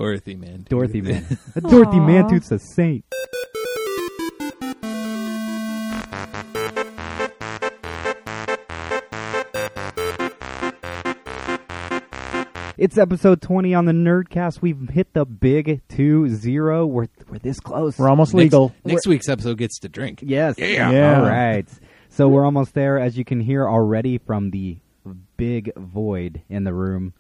Dorothy Mantooth. Dorothy Mantooth. Dorothy Mantooth's a saint. It's episode 20 on the Nerdcast. We've hit the big 2-0. We're this close. We're almost legal. Next week's episode gets to drink. Yes. Yeah. All right. So we're almost there, as you can hear already from the big void in the room.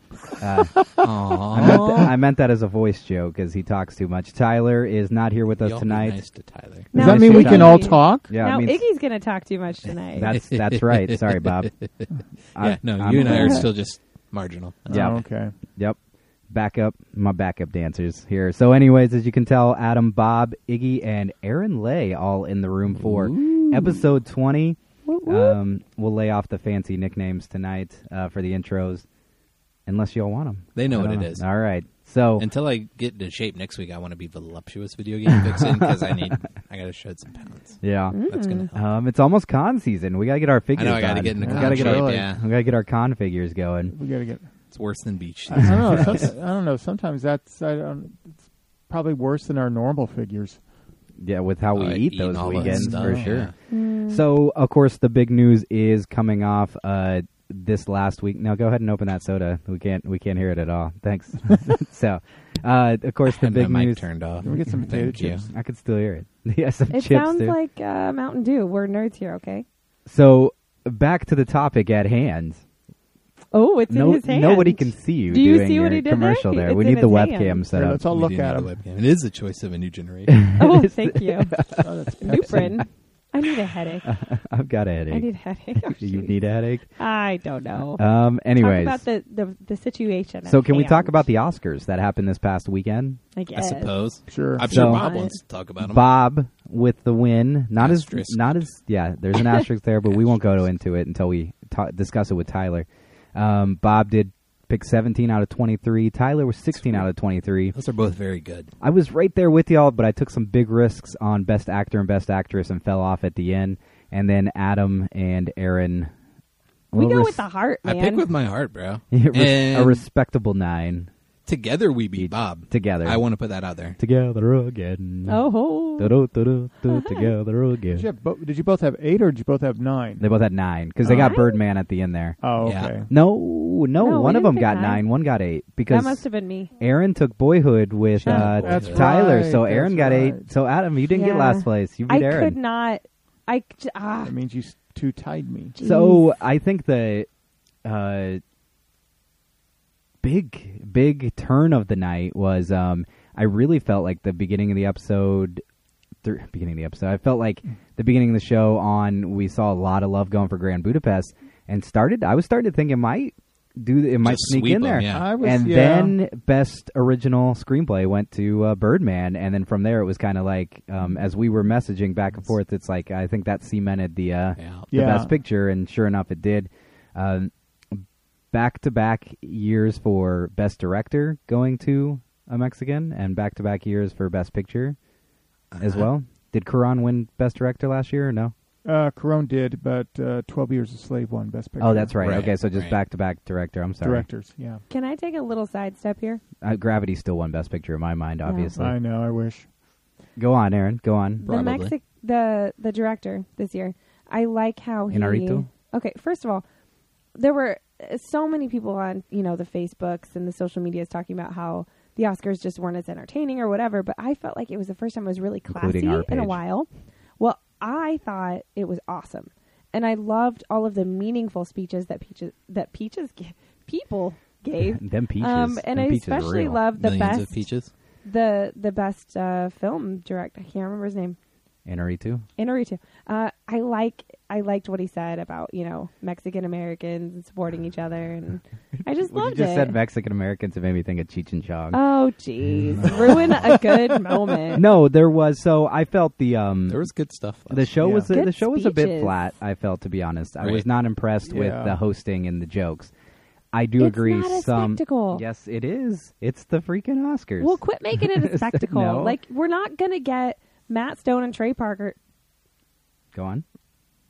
I meant that as a voice joke because he talks too much. Tyler is not here with us Y'all tonight. Be nice to Tyler. Does that mean we can all talk? Yeah, now it means Iggy's going to talk too much tonight. that's right. Sorry, Bob. You and I are still just marginal. Yeah. Oh, okay. Yep. My backup dancers here. So anyways, as you can tell, Adam, Bob, Iggy, and Aaron Lay all in the room for episode 20. We'll lay off the fancy nicknames tonight for the intros, unless y'all want them. They know what it is. All right. So until I get into shape next week, I want to be voluptuous video game vixen because I got to shed some pounds. Yeah. That's going to help. It's almost con season. We got to get our figures I know, I got to on. get into We con gotta shape, get our, yeah. We got to get our con figures going. We got to get... It's worse than beach. I don't know. Sometimes it's probably worse than our normal figures. Yeah, with how we eat those all weekends, that for stuff, sure. yeah. So, of course, the big news is coming off this last week. Now, go ahead and open that soda. We can't hear it at all. Thanks. So, of course, the big my news. mic turned off. Can we get some potato Thank chips? I could still hear it. Yeah, some It chips sounds too. like Mountain Dew. We're nerds here, okay? So, back to the topic at hand. Oh, it's in his hand. Nobody can see you Do you doing see your what he did commercial there? there. We It's in need the his webcam hand. set Here, up. let's all We look do at need him. the webcam. It is the choice of a new generation. Oh, thank you. Oh, that's Pepsi. Newprin. I need a headache. I've got a headache. I need a headache. Oh, You jeez. need a headache? I don't know. Anyways. Talk about the situation. So at can we talk hand, about the Oscars that happened this past weekend? I I guess. suppose. Sure. I'm So- sure Bob wants to talk about them. Bob with the win. Not Asterisk. as yeah. There's an asterisk there, but we won't go into it until we discuss it with Tyler. Bob did pick 17 out of 23. Tyler was 16 out of 23. Those are both very good. I was right there with y'all, but I took some big risks on Best Actor and Best Actress and fell off at the end. And then Adam and Aaron. We go with the heart, I man. pick with my heart, bro. a And respectable 9 together we beat Bob. together. I want to put that out there. Together again. Oh. Together again. Did you both have 8 or did you both have 9? They both had 9 because they got Nine? Birdman at the end there. Oh, Yeah. okay. No, No, one we of them didn't got pick 9, one got 8 That because must have been me. Aaron took Boyhood with That's Tyler, right, so Aaron that's got right. 8. So Adam, you didn't get Yeah. last place. You I beat Aaron. could not. That means you two tied me. So I think the big turn of the night was I really felt like the beginning of the episode. I felt like the beginning of the show we saw a lot of love going for Grand Budapest, and I was starting to think it might Just sneak sweep in there. 'em, yeah. Then Best Original Screenplay went to Birdman, and then from there it was kind of like as we were messaging back and forth, it's like I think that cemented the Best Picture, and sure enough, it did. Back-to-back years for Best Director going to a Mexican, and back-to-back years for Best Picture as well. Did Cuarón win Best Director last year or no? Cuarón did, but 12 Years a Slave won Best Picture. Oh, that's right. Right, Okay, so just right. back-to-back director. I'm sorry. Directors, yeah. Can I take a little sidestep here? Gravity still won Best Picture in my mind, obviously. I know, I wish. Go on, Aaron. Go on. Probably. The director this year. I like how he. Inarritu? Okay, first of all, there were so many people on the Facebooks and the social medias talking about how the Oscars just weren't as entertaining or whatever. But I felt like it was the first time it was really classy Including our in a page. while. Well, I thought it was awesome, and I loved all of the meaningful speeches that people gave. Them peaches. And Them I peaches especially real. loved the Millions best of peaches. the best film director. I can't remember his name. Inarritu? Inarritu. I liked what he said about Mexican Americans and supporting each other, and I just When loved you just it. said Mexican Americans, it made me think of Cheech and Chong. Oh, jeez, ruin a good moment. No, there was. So I felt the There was good stuff. the show Yeah. was Good the show was a bit speeches. flat. I felt, to be honest, I Right. was not impressed with Yeah. the hosting and the jokes. I do It's agree. not a some spectacle. Yes, it is. It's the freaking Oscars. Well, quit making it a spectacle. No. Like, we're not gonna get Matt Stone and Trey Parker. Go on.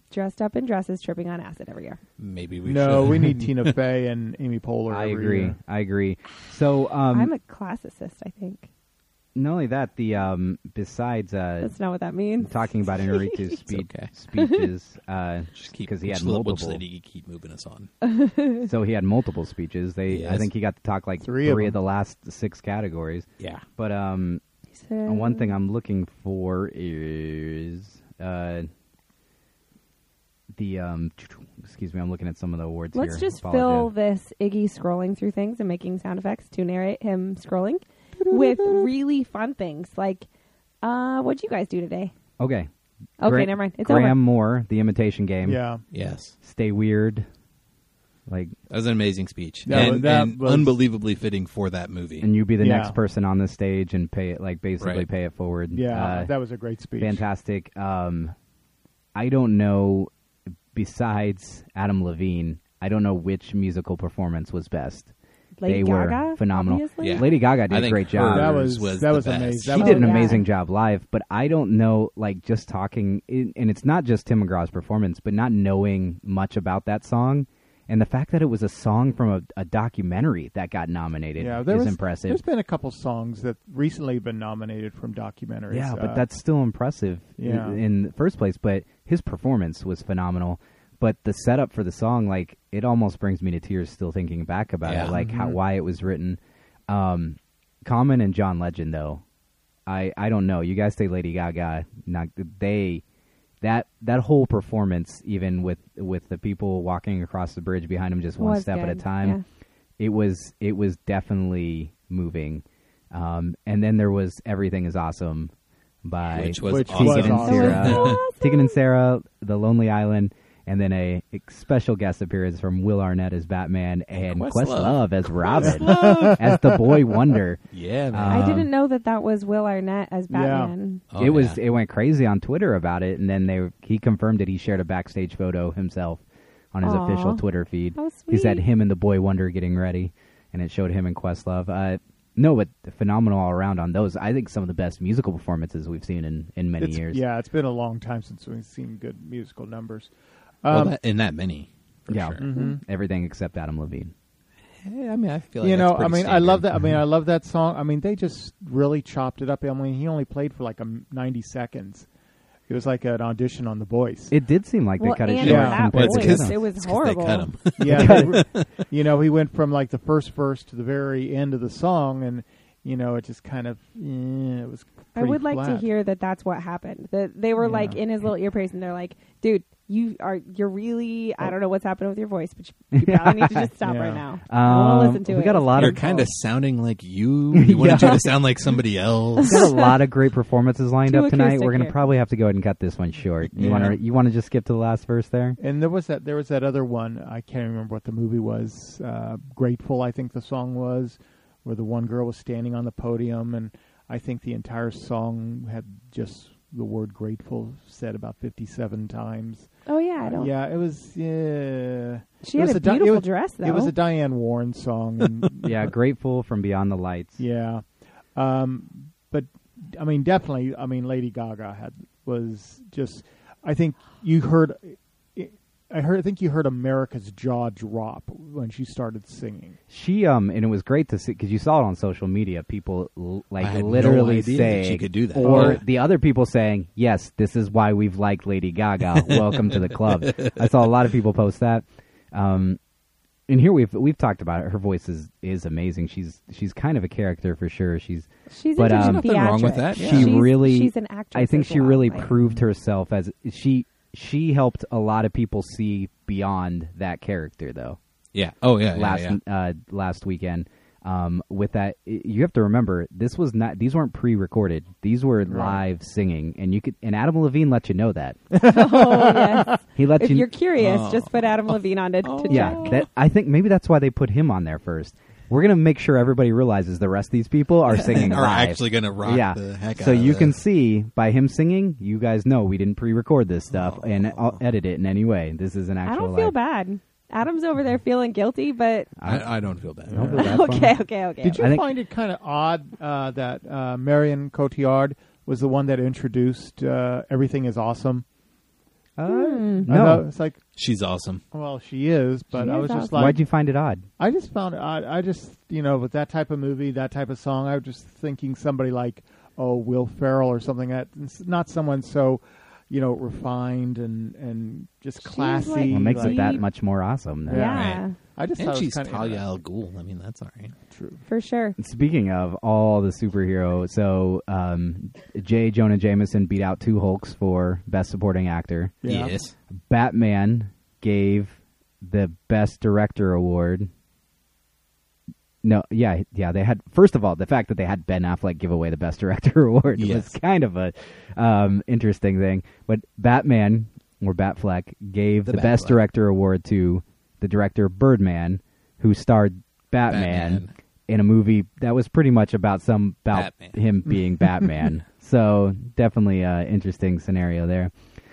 dressed up in dresses, tripping on acid every year. Maybe we No, should. we need Tina Fey and Amy Poehler. I every agree. year. I agree. So I'm a classicist, I think. not only that, the besides That's not what that means. talking about Inarritu's okay. speeches, Just keep because he had which multiple. lady keep moving us on. So he had multiple speeches. I Yes. think he got to talk like Three of of them. the last 6 categories. Yeah. But So, one thing I'm looking for is the excuse me, I'm looking at some of the awards let's here. just fill this Iggy scrolling through things and making sound effects to narrate him scrolling with really fun things. Like, what'd you guys do today? Okay. Okay, never mind. It's Graham over. Moore, The Imitation Game. Yeah. Yes. Stay Weird. Like, That was an amazing speech. That and was- unbelievably fitting for that movie. and you be the Yeah. next person on the stage and pay it, like basically Right. pay it forward. Yeah, that was a great speech. Fantastic. I don't know, besides Adam Levine, I don't know which musical performance was best. Lady they Gaga, were phenomenal. obviously? Yeah. Lady Gaga I did a think great job. That hers was the amazing. best. That She was- did an yeah. amazing job live, but I don't know, like, just talking, and it's not just Tim McGraw's performance, but not knowing much about that song, and the fact that it was a song from a documentary that got nominated Yeah, is impressive. There's been a couple songs that recently have been nominated from documentaries. Yeah, but that's still impressive Yeah. in the first place, but his performance was phenomenal. But the setup for the song, like, it almost brings me to tears still thinking back about Yeah. it, like why it was written. Common and John Legend, though, I don't know. You guys say Lady Gaga, that whole performance, even with the people walking across the bridge behind him, just one Was step at a good, time, it was definitely moving. And then there was Everything Is Awesome by Which was Which awesome. was Tegan and awesome. Sarah, Tegan and Sarah, The Lonely Island, and then a special guest appearance from Will Arnett as Batman and Questlove as Robin, as the boy wonder. Yeah, man. I didn't know that was Will Arnett as Yeah. Batman. Oh, It went crazy on Twitter about it, and then he confirmed that he shared a backstage photo himself on his Aw. official Twitter feed. How He said sweet. him and the boy wonder getting ready, and it showed him and Questlove. No, but phenomenal all around on those. I think some of the best musical performances we've seen in many years. Yeah, it's been a long time since we've seen good musical numbers. Well, that many. For Yeah. sure. Mm-hmm. Everything except Adam Levine. Hey, I mean, I feel like You that's know, I pretty mean, I love standard. that. I mean, I love that song. I mean, they just really chopped it up. I mean, he only played for like 90 seconds. It was like an audition on The Voice. It did seem like Well, they cut it and short. Yeah. that compared Well, to it's voice, 'cause- it was It's 'cause horrible. They cut him. Yeah, you know, he went from like the first verse to the very end of the song, and you know, it just kind of it was. I would like to flat. hear that's what happened. That they were like Yeah. in his little earpiece, and they're like, "Dude, you're really I don't know what's happening with your voice, but you probably need to just stop Yeah. right now. I want to listen to we it." got a lot You're of kind of sounding like you. You wanted you to sound like somebody else. we got a lot of great performances lined Too up tonight. acoustic We're gonna here. probably have to go ahead and cut this one short. You Yeah. want to just skip to the last verse there? And there was that other one. I can't remember what the movie was. Grateful, I think the song was, where the one girl was standing on the podium, and I think the entire song had just the word "grateful" said about 57 times. Oh yeah, I don't. Yeah, it was. Yeah, She It had was a Di- beautiful it was- dress, though. It was a Diane Warren song. And, Yeah, Grateful from Beyond the Lights. yeah, but I mean, definitely. I mean, Lady Gaga was just. I think you heard. I think you heard America's jaw drop when she started singing. She and it was great to see because you saw it on social media. People I had no literally idea saying that she could do that. or Yeah. the other people saying, "Yes, this is why we've liked Lady Gaga. Welcome to the club." I saw a lot of people post that. And here we've talked about it. Her voice is amazing. She's kind of a character for sure. She's but, into there's nothing wrong with theatrics. that, yeah. she She's- really. she's an actress. I think as she well, really like- proved herself as she helped a lot of people see beyond that character though. Yeah. Oh, yeah. Last weekend. With that, you have to remember these weren't pre-recorded. These were live singing, and Adam Levine let you know that. Oh yes. He let If you. you're curious, just put Adam Levine on to Yeah, check. that I think maybe that's why they put him on there first. We're gonna make sure everybody realizes the rest of these people are singing Are live. actually going to rock Yeah, the heck out so of you can this. see by him singing, you guys know we didn't pre-record this stuff and I'll edit it in any way. This is an actual. I don't feel live- bad. Adam's over there feeling guilty, but I don't feel bad. Don't feel bad for him. okay. Did you I think- find it kind of odd that Marion Cotillard was the one that introduced "Everything Is Awesome"? I No. thought it's like, She's awesome. well, she is, but She I is was just awesome. like, Why'd you find it odd? I just found it odd. I just, with that type of movie, that type of song, I was just thinking somebody like, Will Ferrell or something that, not someone so, refined and just She's classy. like- What makes like- it that much more awesome? Then? Yeah, Right. I just And thought she's it was kind Talia of al Ghul. I mean, that's all right. true. for sure. Speaking of all the superhero, so J. Jonah Jameson beat out 2 Hulks for Best Supporting Actor. Yeah. Yes. Batman gave the Best Director award. No, yeah, they had. First of all, the fact that they had Ben Affleck give away the Best Director award was Yes. kind of a interesting thing. But Batman or Batfleck gave The the Best Batfleck. Director award to the director Birdman, who starred Batman in a movie that was pretty much about Batman. him being Batman. So definitely an interesting scenario there.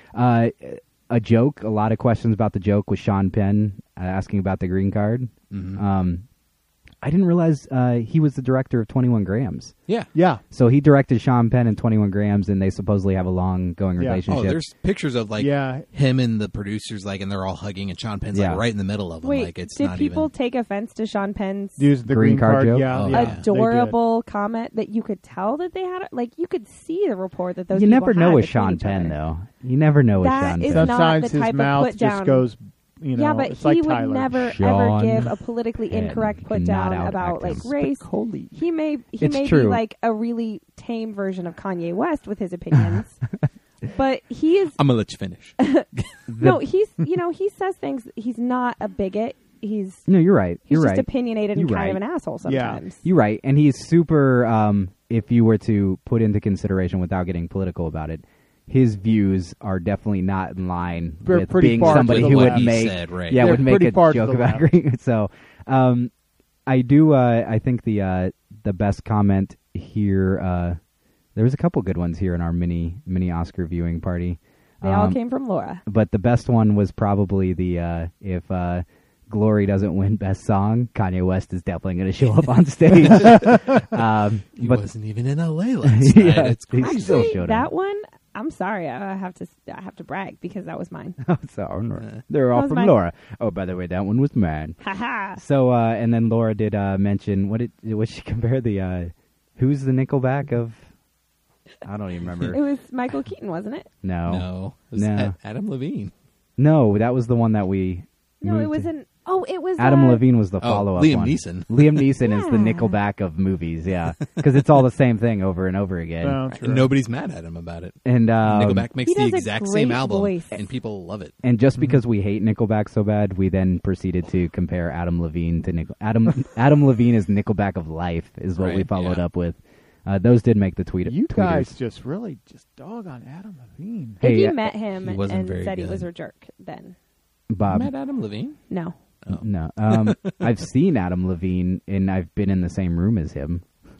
A joke, a lot of questions about the joke was Sean Penn asking about the green card. Mhm. I didn't realize he was the director of 21 Grams. Yeah. Yeah. So he directed Sean Penn in 21 Grams, and they supposedly have a long-going Yeah. relationship. Oh, there's pictures of Yeah. him and the producers and they're all hugging, and Sean Penn's Yeah. right in the middle of them. Wait, It's did not people even. take offense to Sean Penn's Use the Green green card card. joke? Yeah. Oh, yeah, yeah. adorable comment that you could tell that they had? Like, you could see the report that those You people never had know with between Sean each Penn, other. though. You never know with That Sean is Penn. not Sometimes the his type of mouth put just down. goes, Yeah, but it's like he would Tyler. never ever Sean give a politically Penn incorrect put cannot down outact about him. race. Holy. He may It's be true. like a really tame version of Kanye West with his opinions, but he is I'm gonna let you finish. no. He's he says things. He's not a bigot. He's No, you're right. he's You're just right. opinionated and You're kind of right. an asshole Yeah. sometimes. You're right. And he's super, if you were to put into consideration without getting political about it, his views are definitely not in line They're with pretty being far to somebody the who would left. He make said, right. They're would make pretty a far to joke the about left. green. So I do I think the best comment here there was a couple good ones here in our mini Oscar viewing party. They all came from Laura. But the best one was probably the if Glory doesn't win Best Song, Kanye West is definitely going to show up on stage. He but wasn't even in LA last night. Yeah, It's he crazy. still Actually, showed that up. one, I'm sorry, I have to brag because that was mine. So they're all was from mine. Laura. Oh, by the way, that one was mine. Haha. So and then Laura did mention what she compare the who's the Nickelback of? I don't even It remember. was Michael Keaton, wasn't it? No. It was No. Adam Levine. No, that was the one that we. No, moved it was to. an. Oh, it was Adam Levine was the Oh, follow-up Liam one. Neeson. Liam Neeson is the Yeah. Nickelback of movies, yeah, because it's all the same thing over and over again. Oh, true. And nobody's mad at him about it. And Nickelback makes He the does a exact great same album, voice. and people love it. And just because we hate Nickelback so bad, we then proceeded to compare Adam Levine to Adam Levine is Nickelback of life is what we Right, followed yeah. up with. Those did make the tweet. You tweeters. guys just really just dog on Adam Levine. Hey, Iggy met him he wasn't and very said he good. was a jerk then. Bob. Met Adam Levine? No. Oh. No, I've seen Adam Levine, and I've been in the same room as him.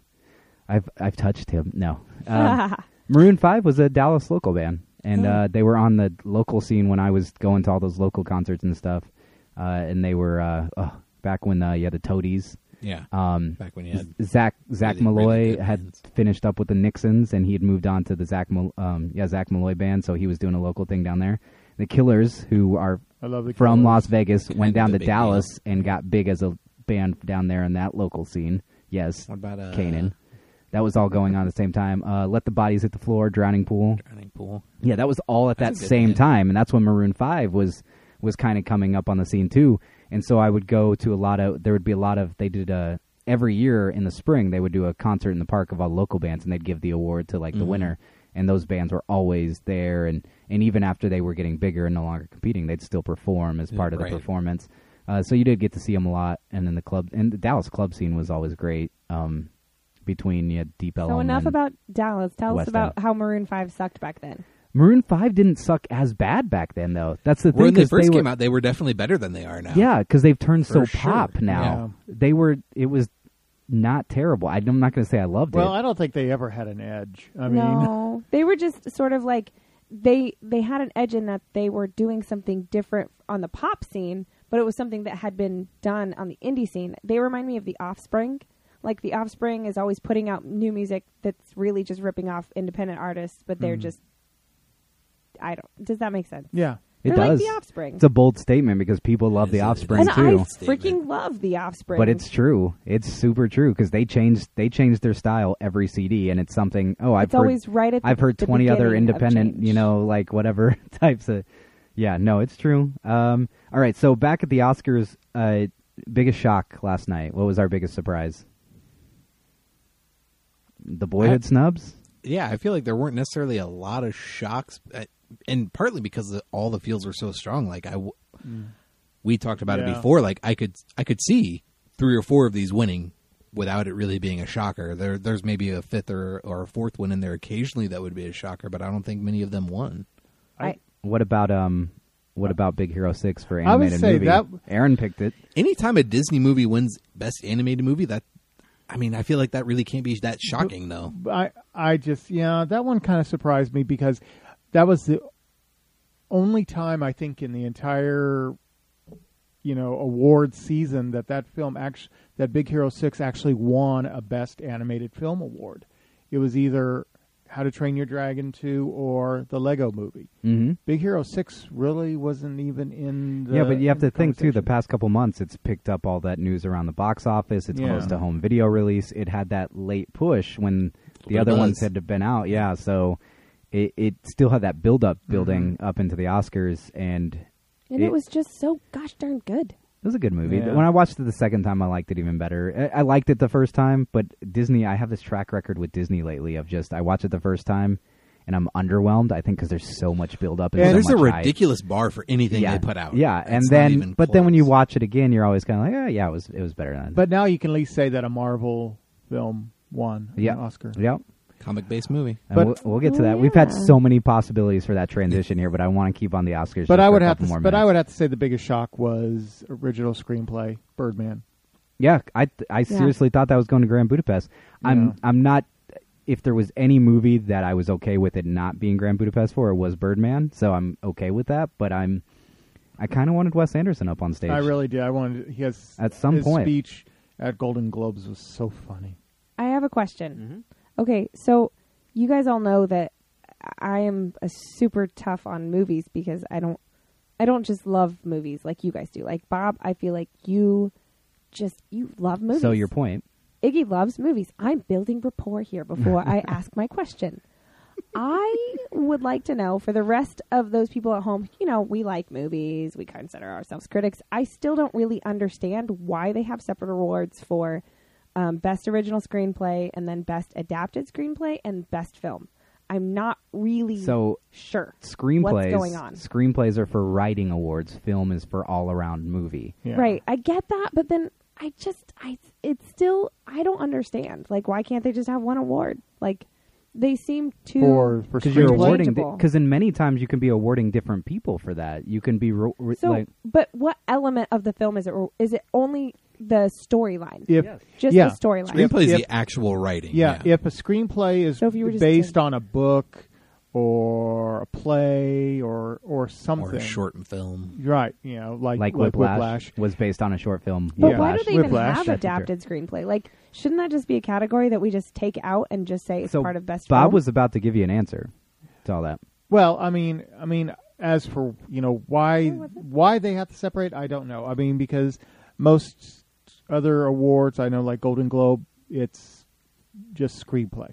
I've touched him. No, Maroon 5 was a Dallas local band, and they were on the local scene when I was going to all those local concerts and stuff. And they were back when you had the Toadies. Yeah. Back when you had Zach really, Malloy really good had bands. finished up with the Nixons, and he had moved on to the Zach Malloy band, so he was doing a local thing down there. The Killers, who are I love the from Killers. Las Vegas, went Kind down of to a big Dallas and got big as a band down there in that local scene. Yes, What about Kanan. That was all going on at the same time. Let the Bodies Hit the Floor, Drowning Pool. Drowning Pool? Yeah, that was all at That's that a good same band. time, and that's when Maroon 5 was kind of coming up on the scene too. And so I would go to they did every year in the spring they would do a concert in the park of all local bands, and they'd give the award to like the winner. And those bands were always there, and even after they were getting bigger and no longer competing, they'd still perform as part of the right. performance. So you did get to see them a lot, and then the Dallas club scene was always great. Between Deep Ellum. So enough and about Dallas. Tell us West about End. how Maroon 5 sucked back then. Maroon 5 didn't suck as bad back then, though. That's the thing. When they 'cause first were, came out, they were definitely better than they are now. yeah, because they've turned so For sure. pop now. It was not terrible. I'm not going to say I loved Well, it. I don't think they ever had an edge. I mean, No, they were just sort of like they had an edge in that they were doing something different on the pop scene, but it was something that had been done on the indie scene. They remind me of The Offspring. Like The Offspring is always putting out new music that's really just ripping off independent artists, but they're just I don't. Does that make sense? Yeah. It They're does. like The Offspring. It's a bold statement because people love The It is. Offspring and too. I freaking love The Offspring. But it's true. It's super true because they changed their style every CD, and it's something. Oh, it's always right at. I've heard the 20 other beginning of independent, change. like whatever types of. Yeah, no, it's true. All right, so back at the Oscars, biggest shock last night. What was our biggest surprise? The Boyhood snubs. Yeah, I feel like there weren't necessarily a lot of shocks, and partly because all the fields were so strong. Like we talked about it Yeah. before. Like I could see 3 or 4 of these winning without it really being a shocker. There's maybe a 5th or a 4th win in there occasionally that would be a shocker, but I don't think many of them won. What about Big Hero 6 for I would animated say movie? that- Aaron picked it. Anytime a Disney movie wins Best Animated Movie, I feel like that really can't be that shocking, though. I just that one kind of surprised me because that was the only time I think in the entire award season that film actually that Big Hero 6 actually won a Best Animated Film award. It was either How to Train Your Dragon 2 or the Lego Movie. Mm-hmm. Big Hero 6 really wasn't even in the Yeah, but you have to think too. The conversation. past couple months, it's picked up all that news around the box office. It's Yeah. close to home video release. It had that late push when the bit of other buzz. ones had been out. Yeah, so it still had that building up into the Oscars, and And it was just so gosh darn good. it was a good movie. Yeah. When I watched it the second time, I liked it even better. I liked it the first time, but Disney, I have this track record with Disney lately of just I watch it the first time and I'm underwhelmed. I think because there's so much build up and Yeah, so There's a much hype. ridiculous bar for anything Yeah, they put out. yeah, and It's not then even but then when you close. watch it again, you're always kind of like, it was better than. But now you can at least say that a Marvel film won an Oscar. Yep. Comic-based movie. And But- we'll get to that. Oh, We've had yeah. so many possibilities for that transition here, but I want to keep on the Oscars. But just I for would a have couple to. more But I minutes. would have to say the biggest shock was original screenplay, Birdman. Yeah, I seriously thought that was going to Grand Budapest. I'm not. If there was any movie that I was okay with it not being Grand Budapest for, it was Birdman. So I'm okay with that. But I kind of wanted Wes Anderson up on stage. I really did. I wanted. He has At some his point. speech at Golden Globes was so funny. I have a question. Okay, so you guys all know that I am a super tough on movies because I don't just love movies like you guys do. Like Bob, I feel like you love movies. So your point. Iggy loves movies. I'm building rapport here before I ask my question. I would like to know for the rest of those people at home, we like movies. We consider ourselves critics. I still don't really understand why they have separate awards for Best Original Screenplay and then Best Adapted Screenplay and Best Film. I'm not really sure Screenplays. what's going on. Screenplays are for writing awards. Film is for all around movie. Yeah. Right. I get that, but then I don't understand. Like, why can't they just have one award? Like, they seem too For Because you're screenplay? awarding. interchangeable. Because in many times you can be awarding different people for that. You can be So, but what element of the film is it? Is it only the storyline? If Just yeah. the storyline. Screenplay is If- the actual writing. Yeah, if a screenplay is So if you were just based to- on a book or a play or something, or a short film. right? Like Whiplash was based on a short film. But Yeah. why do they even Whiplash. have adapted screenplay? Like, shouldn't that just be a category that we just take out and just say it's So part of best Bob film? was about to give you an answer to all that. Well, I mean, as for why they have to separate, I don't know. I mean, because most other awards, I know, like Golden Globe, it's just screenplay.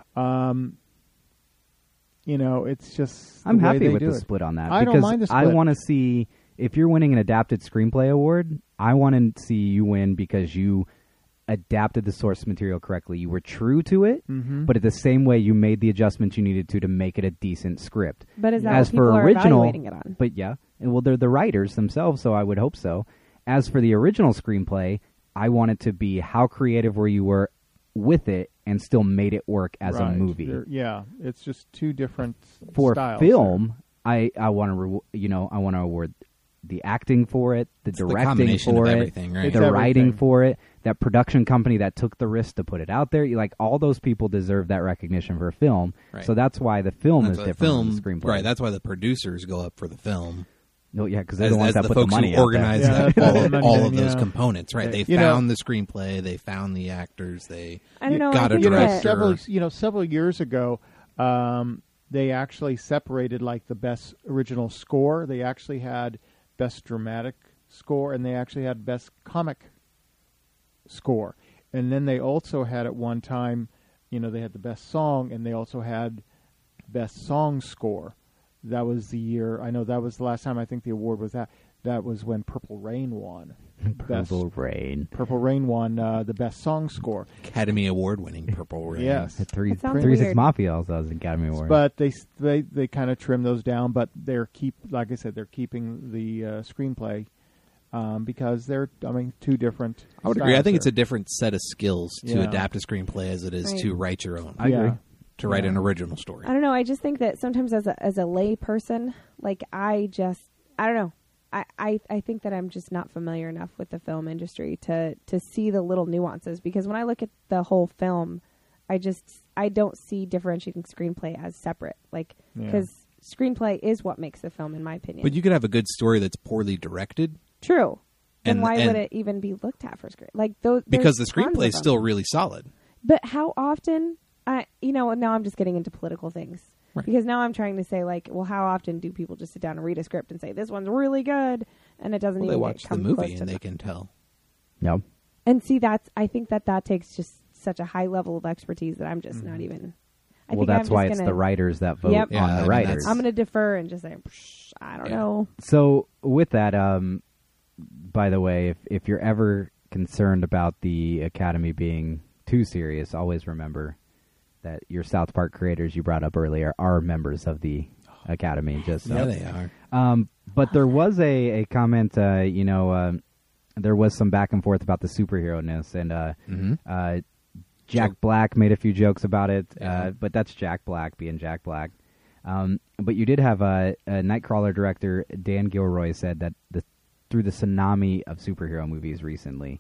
It's just. I'm the way happy they with do the it. split on that. I because don't mind the I split. want to see if you're winning an adapted screenplay award. I want to see you win because you adapted the source material correctly. You were true to it, but at the same way you made the adjustments you needed to make it a decent script. But is that As what people for are original, evaluating it on? but yeah, well, they're the writers themselves, so I would hope so. As for the original screenplay, I want it to be how creative were you with it and still made it work as a Right. movie. Yeah, it's just two different For styles film, I want to I want to award the acting for it, the It's the directing combination for of it, everything, right? It's the writing everything. for it, that production company that took the risk to put it out there. All those people deserve that recognition for a film. Right. So that's why the film That's is why the different film, from the screenplay. right? That's why the producers go up for the film. No, yeah, because they're As, the ones as that the put the folks money who out organize Yeah, that, that's all, the of, money all then, of those yeah. components, right? They You know- found the screenplay, they found the actors, they I don't know. got I a think director. that several years ago, they actually separated like the best original score. They actually had best dramatic score, and they actually had best comic score. And then they also had at one time, they had the best song, and they also had best song score. That was the year. I know that was the last time I think the award was that. That was when Purple Rain won. Purple Rain. Purple Rain won the best song score. Academy Award winning Purple Rain. Yes. The Three That sounds Six weird. Mafia also has an Academy Award. But they kind of trimmed those down. But they're like I said, they're keeping the screenplay because they're two different. I would agree. I styles think it's there. a different set of skills to Yeah. adapt a screenplay as it is Right. to write your own. I agree. To write Yeah. an original story. I don't know. I just think that sometimes as a lay person, like I don't know. I think that I'm just not familiar enough with the film industry to see the little nuances, because when I look at the whole film, I don't see differentiating screenplay as separate. Like, Yeah. because screenplay is what makes the film, in my opinion. But you could have a good story that's poorly directed True. Then And- why and- would it even be looked at for screen? Like those because the there's tons screenplay of is them. still really solid. But how often? Now I'm just getting into political things. Right. Because now I'm trying to say, like, well, how often do people just sit down and read a script and say this one's really good, and it doesn't Well, they even watch the come movie close to and they that. can tell. No. And see, I think that takes just such a high level of expertise that I'm just not even. I Well, think that's I'm why just it's gonna, the writers that vote Yep. Yeah, on I the mean, writers. that's- I'm going to defer and just say, I don't Yeah. know. So with that, by the way, if you're ever concerned about the Academy being too serious, always remember that your South Park creators you brought up earlier are members of the Academy. Just Yeah, so. they are. But there was a comment. There was some back and forth about the superhero-ness, and Jack Black made a few jokes about it. Yeah. But that's Jack Black being Jack Black. But you did have a Nightcrawler director, Dan Gilroy, said that through the tsunami of superhero movies recently,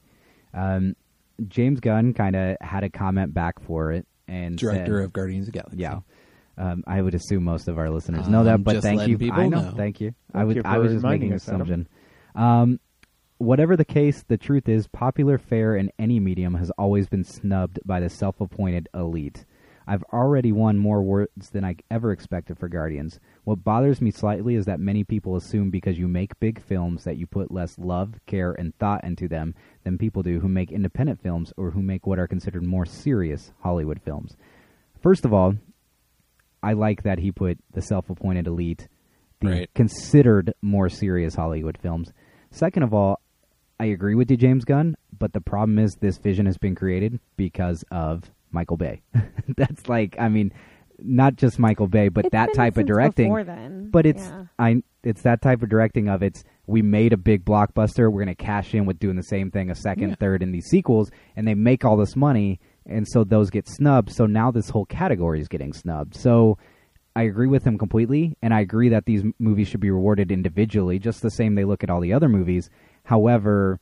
James Gunn kind of had a comment back for it and Director said, of Guardians of the Galaxy. yeah. I would assume most of our listeners know that, but just thank letting you. people I know. know. Thank you. Thank you I for was just reminding making an us, Adam. assumption. Whatever the case, the truth is, popular fare in any medium has always been snubbed by the self-appointed elite. I've already won more awards than I ever expected for Guardians. What bothers me slightly is that many people assume because you make big films that you put less love, care, and thought into them than people do who make independent films or who make what are considered more serious Hollywood films. First of all, I like that he put the self-appointed elite, the Right. considered more serious Hollywood films. Second of all, I agree with you, James Gunn, but the problem is this vision has been created because of Michael Bay. That's like, I mean, not just Michael Bay, but It's that been type of since directing. before then. But it's Yeah. it's that type of directing of we made a big blockbuster, we're going to cash in with doing the same thing a second, third in these sequels, and they make all this money, and so those get snubbed. So now this whole category is getting snubbed. So I agree with him completely, and I agree that these movies should be rewarded individually, just the same they look at all the other movies. However,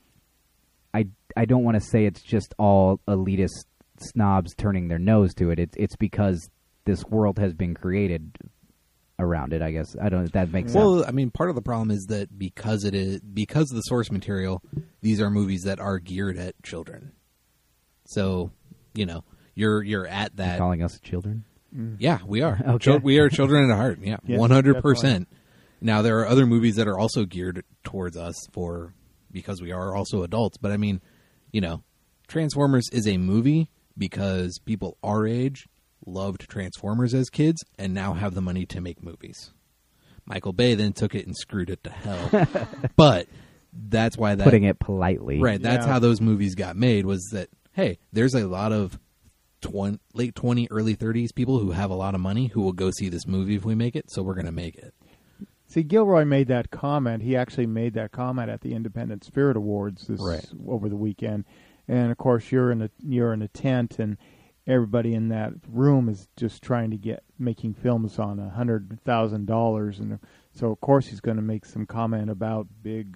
I don't want to say it's just all elitist snobs turning their nose to it. It's because this world has been created around it, I guess. I don't know if that makes sense. Well, I mean, part of the problem is that because of the source material, these are movies that are geared at children. So, you're at that. Calling us children? Yeah, we are. Okay. We are children at heart. Yeah, Yes, 100%. Now there are other movies that are also geared towards us because we are also adults. But I mean, Transformers is a movie because people our age loved Transformers as kids and now have the money to make movies. Michael Bay then took it and screwed it to hell. But that's why that Putting it politely. right. That's Yeah. how those movies got made. Was that hey? There's a lot of late 20, early 30s people who have a lot of money who will go see this movie if we make it. So we're going to make it. See, Gilroy made that comment. He actually made that comment at the Independent Spirit Awards over the weekend. And of course, you're in a tent, and everybody in that room is just trying to making films on $100,000, and so of course he's going to make some comment about big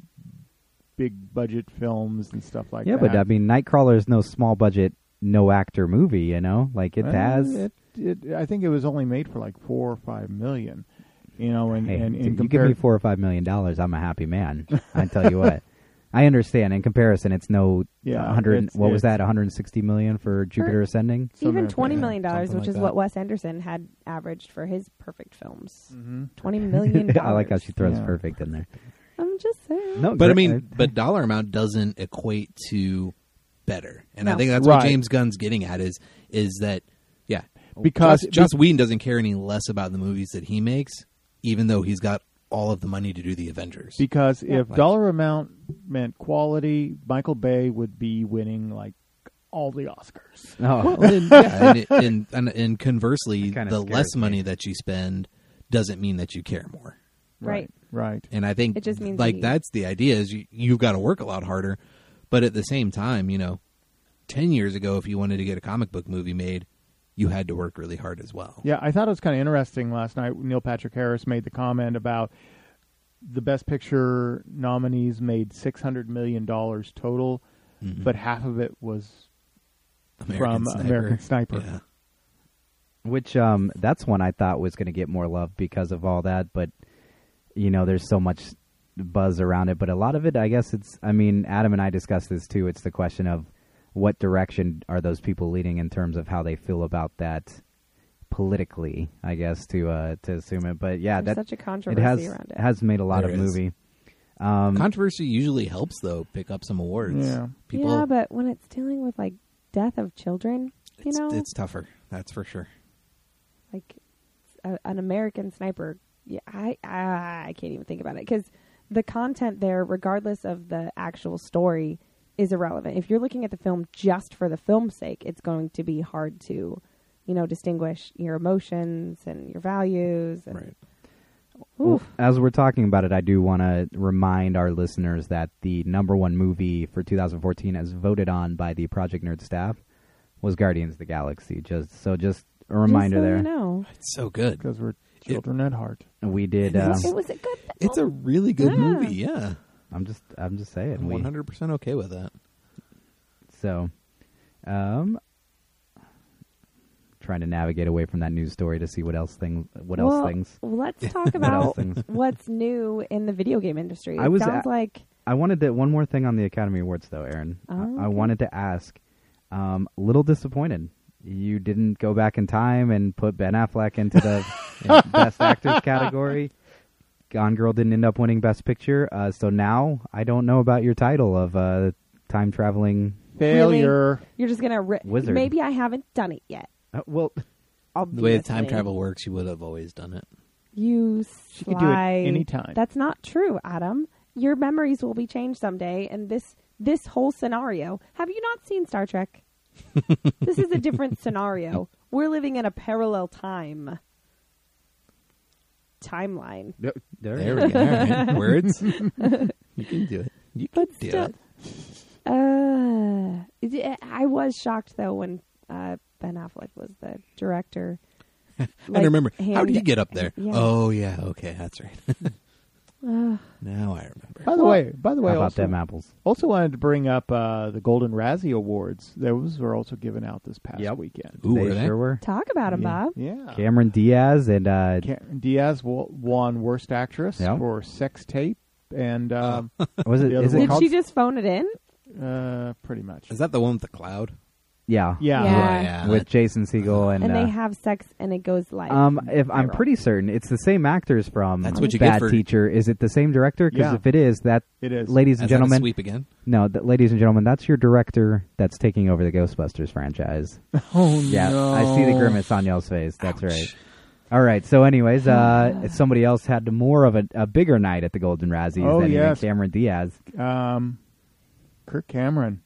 budget films and stuff like Yeah, that. but I mean, Nightcrawler is no small budget, no actor movie. Like it has. I think it was only made for like $4 or $5 million. And Hey, and if you give me compared, $4 or $5 million, I'm a happy man. I tell you what. I understand. In comparison, it's no Yeah, 100. it's- What was it's- that? 160 million for Jupiter Ascending. Even Something $20 like million, something which like is that. what Wes Anderson had averaged for his perfect films. Mm-hmm. $20 million. I like how she throws Yeah. perfect in there. I'm just saying. No, But I great. mean, but dollar amount doesn't equate to better, and I No. think that's what Right. James Gunn's getting at is that Because Joss Whedon doesn't care any less about the movies that he makes, even though he's got all of the money to do the Avengers. Because if Like- dollar amount meant quality, Michael Bay would be winning like all the Oscars. Oh, Well, and, yeah, and conversely, That kinda the scares less me. money that you spend doesn't mean that you care more. Right. Right. And I think It just means like you- that's the idea is you've got to work a lot harder, but at the same time, 10 years ago, if you wanted to get a comic book movie made, you had to work really hard as well. Yeah, I thought it was kind of interesting last night. Neil Patrick Harris made the comment about the Best Picture nominees made $600 million total, Mhm. but half of it was American from Sniper. American Sniper. Yeah. which that's one I thought was going to get more love because of all that, but there's so much buzz around it. But a lot of it, I guess, Adam and I discussed this too. It's the question of what direction are those people leading in terms of how they feel about that politically, I guess, to assume it. But yeah, There's that such a it controversy around it. has made a lot There of is. movie. Controversy usually helps, though, pick up some awards. Yeah. People, Yeah, but when it's dealing with like death of children, it's tougher. That's for sure. like an American Sniper. Yeah, I can't even think about it because the content there, regardless of the actual story, is irrelevant. If you're looking at the film just for the film's sake, it's going to be hard to, distinguish your emotions and your values. And, Right. Well, Oof. as we're talking about it, I do want to remind our listeners that the #1 movie for 2014, as voted on by the Project Nerd staff, was Guardians of the Galaxy. Just a reminder Just so there. you know. It's so good. Because we're children at heart. We did. It It was a good film. It's a really good Yeah. movie. Yeah, I'm just saying. I'm 100% okay with that. So, trying to navigate away from that news story to see what else things. Let's talk else about things? what's new in the video game industry. I It was sounds like I wanted to one more thing on the Academy Awards, though, Aaron. Oh, I okay. wanted to ask. Little disappointed. You didn't go back in time and put Ben Affleck into the Best Actors category. Gone Girl didn't end up winning Best Picture. So now I don't know about your title of time traveling. Failure. you're just gonna Wizard. maybe I haven't done it yet. Well, The way time Obviously. travel works, you would have always done it. You She could do it sly- anytime. That's not true, Adam. Your memories will be changed someday, and this whole scenario. Have you not seen Star Trek? This is a different scenario. We're living in a parallel timeline. There we go. All right. Words. You can do it. You can But do still, it. I was shocked though when Ben Affleck was the director. I remember. How did he hand- get up there? Yeah. Oh, yeah. Okay, that's right. Ugh. Now I remember. By the way, how about also, them apples? also wanted to bring up the Golden Razzie Awards. Those were also given out this past Yep. weekend. Ooh, they were they? sure were. Talk about him, Bob. Yeah. Cameron Diaz and Diaz won Worst Actress Yeah. for Sex Tape, and was it? The other Is one. it Did called? she just phone it in? pretty much. Is that the one with the cloud? Yeah, Yeah. Yeah. with Jason Segel and. And they have sex, and it goes live. if I'm viral. pretty certain it's the same actors from That's what you Bad get for- Teacher. Is it the same director? Because Yeah. if it is, that It is. ladies and Is that a gentlemen, sweep again? no, ladies and gentlemen, that's your director that's taking over the Ghostbusters franchise. Oh, Yeah, no. I see the grimace on y'all's face. That's right. All right. So, anyways, somebody else had more of a bigger night at the Golden Razzies Oh, than even yes. Cameron Diaz Kirk Cameron.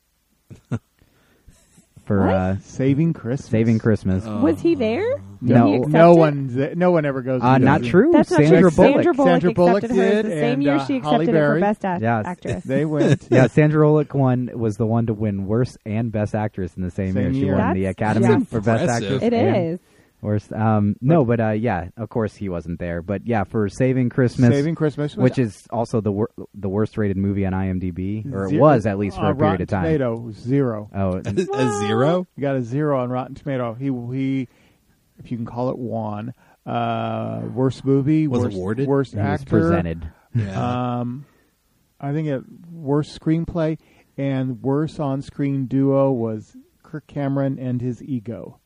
for Saving Christmas. Saving Christmas. Was he there? Did No. he accept No one ever goes. to Not those. true. That's not Sandra true. Bullock. Sandra Bullock Sandra Bullock accepted hers did, the same and, year she Halle accepted it for Berry. Best Yes. Actress. They went. Yeah, Sandra Bullock was the one to win Worst and Best Actress in the same year. Same She year. won the That's Academy for Best impressive. Actress. It and is. Worst. Yeah, of course he wasn't there. But yeah, for Saving Christmas, Saving Christmas, which is also the worst rated movie on IMDb, or it Zero- was at least for a period Rotten of time. Tomato 0. Oh, A zero? You got a 0 on Rotten Tomato. He, if you can call it, won. Worst movie. Was worst, awarded? Worst he was actor. presented. Yeah. I think worst screenplay and worst on-screen duo was Kirk Cameron and his ego.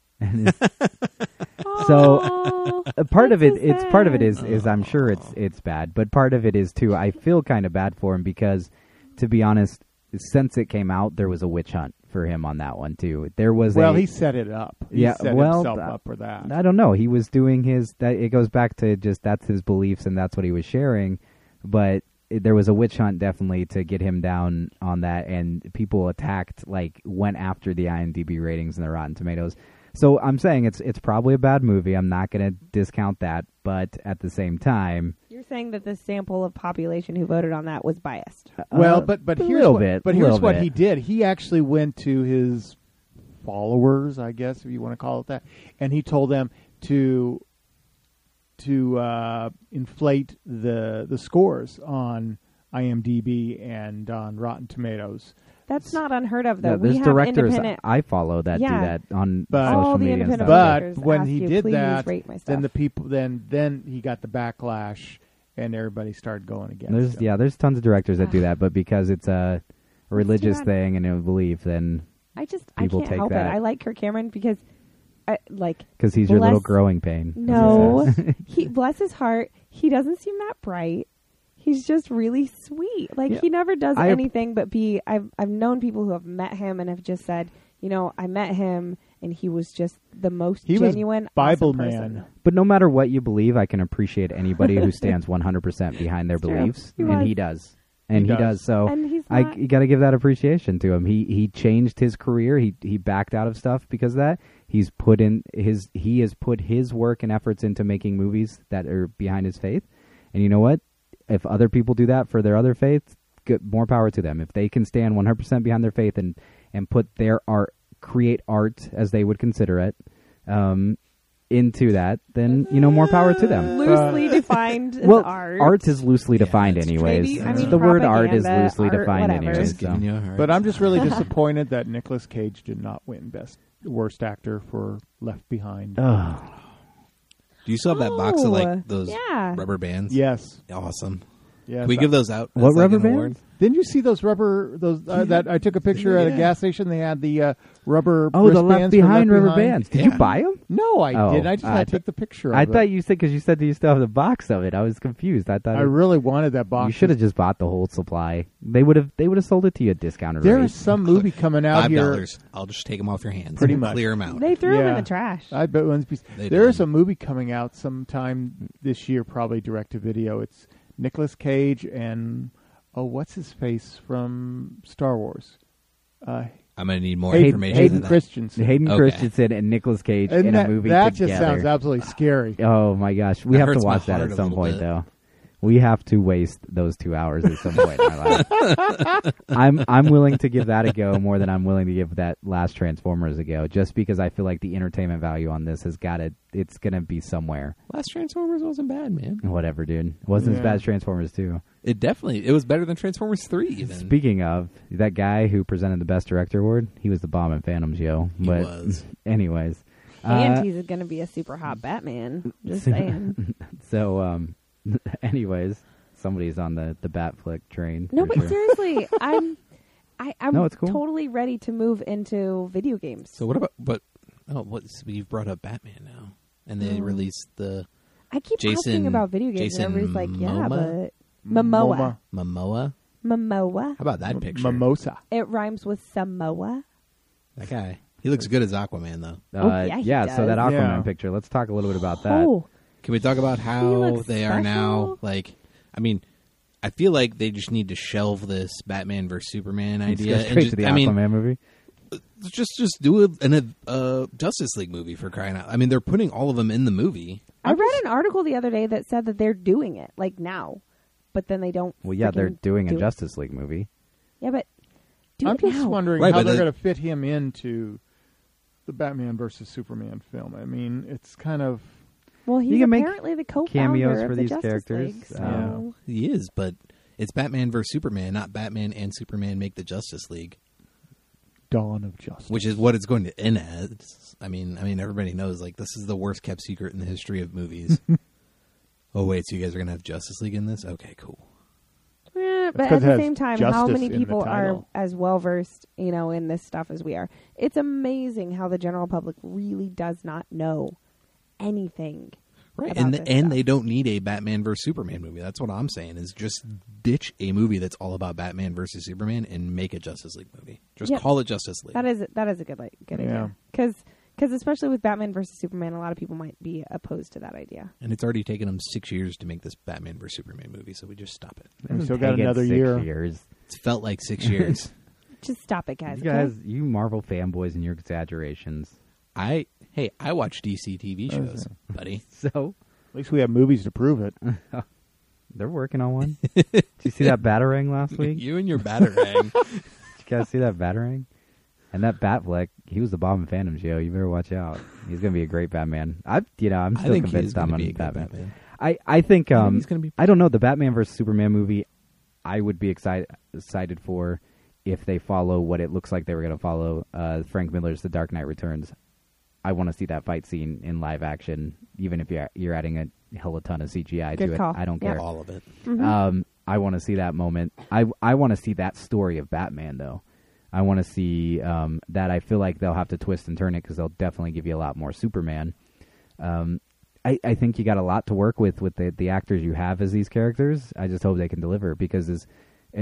So part of that's it, so it's part of it sad. is I'm sure it's bad, but part of it is too. I feel kind of bad for him because, to be honest, since it came out, there was a witch hunt for him on that one too. There was He set it up. He Yeah, set well, himself up for that. I don't know. He was doing his that. It goes back to just that's his beliefs and that's what he was sharing. But there was a witch hunt definitely to get him down on that, and people went after the IMDb ratings and the Rotten Tomatoes. So I'm saying it's probably a bad movie. I'm not going to discount that, but at the same time, You're saying that the sample of population who voted on that was biased. But a here's little what, bit, but a here's little what bit. he did. He actually went to his followers, I guess, if you want to call it that, and he told them to inflate the scores on IMDb and on Rotten Tomatoes. That's not unheard of, though. no, there's we have directors independent. I follow that do Yeah. that on But- social All the media and independent stuff. directors But when ask he you, did "Please that, rate my then stuff." the people then he got the backlash, and everybody started going against him. There's tons of directors that do that, but because it's a religious bad. thing and a belief, then I people can't take help that. it. I like Kirk Cameron because, because he's your little Bless- growing pain. as he no, says. he bless his heart. He doesn't seem that bright. He's just really sweet. Like Yeah. he never does I- anything but be. I've known people who have met him and have just said, I met him and he was just the most He was genuine Bible awesome man. person. But no matter what you believe, I can appreciate anybody who stands 100% behind their It's true. beliefs, He and was. he does. And He he does. does. So And he's I not- you got to give that appreciation to him. He changed his career. He backed out of stuff because of that. He has put his work and efforts into making movies that are behind his faith. And you know what? If other people do that for their other faiths, good, more power to them. If they can stand 100% behind their faith and put their art, create art as they would consider it, into that, then more power to them. Loosely defined as Well, art. is loosely Yeah, defined that's true. anyways. Maybe, I mean, the word art is propaganda, loosely art, defined whatever. anyways. Just giving you a hard But I'm just time. really disappointed that Nicolas Cage did not win worst actor for Left Behind. Ugh. Do you still have that box of Oh, like those yeah. rubber bands? Yes. Awesome. Yes. Can we give those out? What as, like, rubber an bands? award? Didn't you see those that I took a picture at a Yeah. gas station? They had the rubber. Oh, the wristbands Left for Behind rubber Behind. bands. Did Yeah. you buy them? No, I Oh, didn't. I just had to I take the picture. I of thought it. you said because you said that you still have the box of it. I was confused. I thought I really wanted that box. you should have just bought the whole supply. They would have sold it to you at discounted There rate. is some movie coming out here. $5. I'll just take them off your hands. Pretty and much. Clear them out. They threw him in Yeah. the trash. I bet They there is did. a movie coming out sometime this year, probably direct to video. It's Nicolas Cage and what's his face from Star Wars? I'm gonna need more Hayden information. Hayden than that. Christensen. Hayden Okay. Christensen and Nicolas Cage And in a movie that together. just sounds absolutely scary. Oh my gosh, we That have to hurts my watch that heart at a some little point, bit. though. We have to waste those 2 hours at some point in our life. I'm willing to give that a go more than I'm willing to give that last Transformers a go, just because I feel like the entertainment value on this has got to. It's gonna be somewhere. Last Transformers wasn't bad, man. Whatever, dude. Wasn't as Yeah. bad as Transformers 2. It was better than Transformers 3 even. Speaking of that guy who presented the Best Director award, he was the bomb in Phantoms, yo. He But was. anyways, And he's going to be a super hot Batman. Just saying. so anyways, somebody's on the Batflick train. No, for but sure. seriously, I'm No, it's cool. totally ready to move into video games. So what about? But you've brought up Batman now, and they released the I keep asking Jason- about video games, Jason and everybody's like, "Yeah, Momoa? but Momoa, Momoa. Momoa. How about that picture? Mimosa. It rhymes with Samoa." That guy. He looks good as Aquaman, though. Oh, yeah, he so that does. Aquaman Yeah. picture. Let's talk a little bit about that. Oh, Can we talk about He how looks they are now? special. Like, I mean, I feel like they just need to shelve this Batman versus Superman Let's idea. go straight just, to the I mean, Aquaman movie. just do a Justice League movie for crying out. I mean, they're putting all of them in the movie. I read an article the other day that said that they're doing it like now, but then they don't. Well, yeah, they're freaking doing a do it. Justice League movie. Yeah, but do I'm it just now. wondering Right, how but they're the- going to fit him into the Batman versus Superman film. I mean, it's kind of Well, You he's can make apparently the co-founder cameos of for the these Justice characters. League, so. He is, but it's Batman versus Superman, not Batman and Superman make the Justice League, Dawn of Justice. which is what it's going to end as. I mean, everybody knows like this is the worst kept secret in the history of movies. Oh wait, so you guys are gonna have Justice League in this? Okay, cool. but 'cause at it the has same time, how justice many in the people are title. as well versed, in this stuff as we are? It's amazing how the general public really does not know anything. Right, about and this and stuff. they don't need a Batman versus Superman movie. That's what I'm saying. Is just ditch a movie that's all about Batman versus Superman and make a Justice League movie. Just Yep. call it Justice League. That is a good Yeah. idea. Because especially with Batman versus Superman, a lot of people might be opposed to that idea. And it's already taken them 6 years to make this Batman versus Superman movie, so we just stop it. We still got Take it another 6 year. years. It's felt like 6 years. Just stop it, guys. You guys, you Marvel fanboys and your exaggerations. I watch DC TV shows, buddy. So At least we have movies to prove it. they're working on one. Did you see that Batarang last week? You and your Batarang. Did you guys see that Batarang? And that Batfleck, he was the bomb in Phantom Show. You better watch out. He's going to be a great Batman. I'm I still think convinced he's I'm gonna on be a good Batman. Batman. I think he's gonna be. I don't know, the Batman versus Superman movie I would be excited for if they follow what it looks like they were going to follow Frank Miller's The Dark Knight Returns. I want to see that fight scene in live action, even if you're adding a hell of a ton of CGI Good to call. it. I don't Yeah. care. All of it. I want to see that moment. I want to see that story of Batman, though. I want to see that. I feel like they'll have to twist and turn it because they'll definitely give you a lot more Superman. I think you got a lot to work with the actors you have as these characters. I just hope they can deliver because as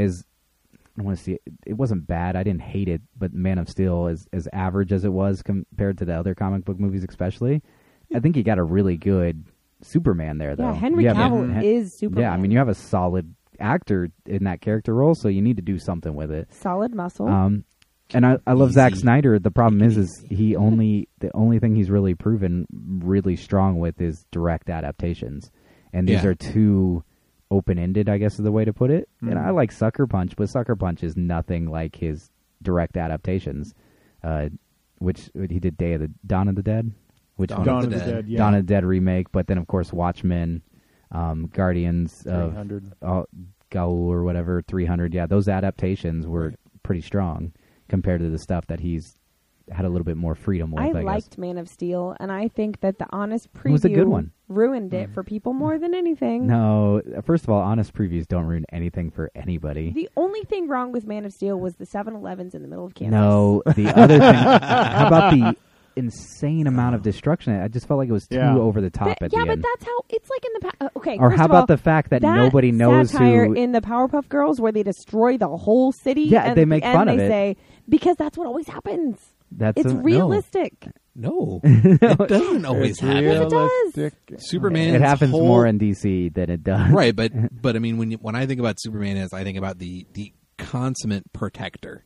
I want to see it wasn't bad. I didn't hate it, but Man of Steel, as average as it was compared to the other comic book movies, especially, I think you got a really good Superman there, though. Yeah, Henry You have- Cavill is Superman. Yeah, I mean, you have a solid actor in that character role, so you need to do something with it. solid muscle. And I love Zack Easy. Snyder. The problem is the only thing he's really proven really strong with is direct adaptations, and these Yeah. are too open-ended, I guess is the way to put it. And I like Sucker Punch, but Sucker Punch is nothing like his direct adaptations, which he did Dawn of the Dead, which Dawn one? Dawn of of the the Dead. Dead, yeah. Dawn of the Dead remake, but then of course Watchmen, Guardians of 300. Gaul or whatever, 300. Yeah, those adaptations were pretty strong compared to the stuff that he's had a little bit more freedom with. I I guess. liked Man of Steel, and I think that the honest preview was a good one. ruined it for people more than anything. No, first of all, honest previews don't ruin anything for anybody. The only thing wrong with Man of Steel was the 7-Elevens in the middle of Kansas. No, the other thing. How about the insane amount of destruction? I just felt like it was too Yeah. over the top at yeah, the but end. that's how it's like in the okay. Or first how of all, about the fact that that nobody knows satire who? in the Powerpuff Girls where they destroy the whole city? Yeah, and they at the make end fun of they it. say because that's what always happens. That's It's a- realistic. No, it doesn't always It's happen. Yes, it does. realistic. Superman. It happens more in DC than it does. right, but I mean, when I think about Superman, I think about the consummate protector,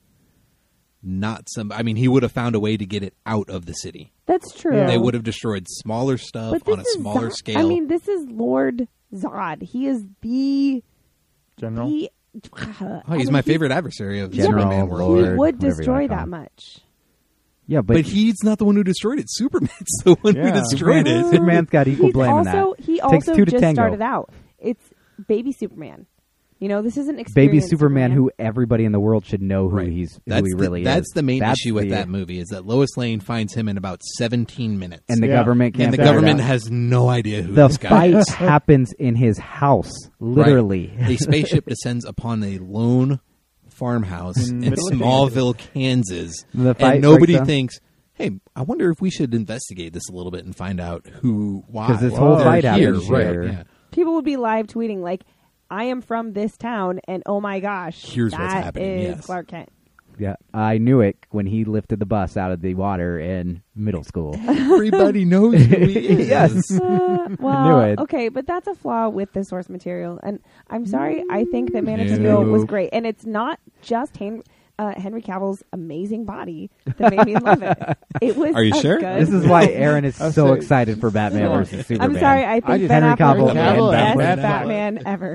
not some. I mean, he would have found a way to get it out of the city. That's true. Yeah. They would have destroyed smaller stuff But this on a is smaller Zod. scale. I mean, this is Lord Zod. He is the General. he. oh, he's my favorite adversary of the General, Superman Lord. world. He Lord, would whatever you destroy wanna call that him. much. Yeah, But he's not the one who destroyed it. Superman's the one Yeah. who destroyed it. Superman's got equal He's blame in that. also he Takes also two to just tango. started out. It's baby Superman. You know, this isn't Baby experienced Superman, who everybody in the world should know who Right. who That's he really that's is. the main That's issue with the- that movie is that Lois Lane finds him in about 17 minutes, And the Yeah. government can't and the figure it government out. has no idea who The this guy fight is. happens in his house, literally. Right. A spaceship descends upon a lone farmhouse in middle of Smallville, Kansas, The fight and nobody breaks down. thinks, "Hey, I wonder if we should investigate this a little bit and find out why." 'Cause this whole they're fight here." happens Right, here. yeah. people would be live tweeting like, "I am from this town, and oh my gosh, Here's what's that happening, is yes. Clark Kent." Yeah, I knew it when he lifted the bus out of the water in middle school. Everybody knows who he is. Yes. Well, it. okay, but that's a flaw with the source material, and I'm sorry. I think that Man of Steel was Nope. great, and it's not just Henry Cavill's amazing body that made me love it. It was. Are you a sure? good This is why Aaron is I'll so say- excited for Batman versus Superman. I'm sorry. I think just- Ben Henry Affleck Cavill is the and best Ben Affleck. Batman ever.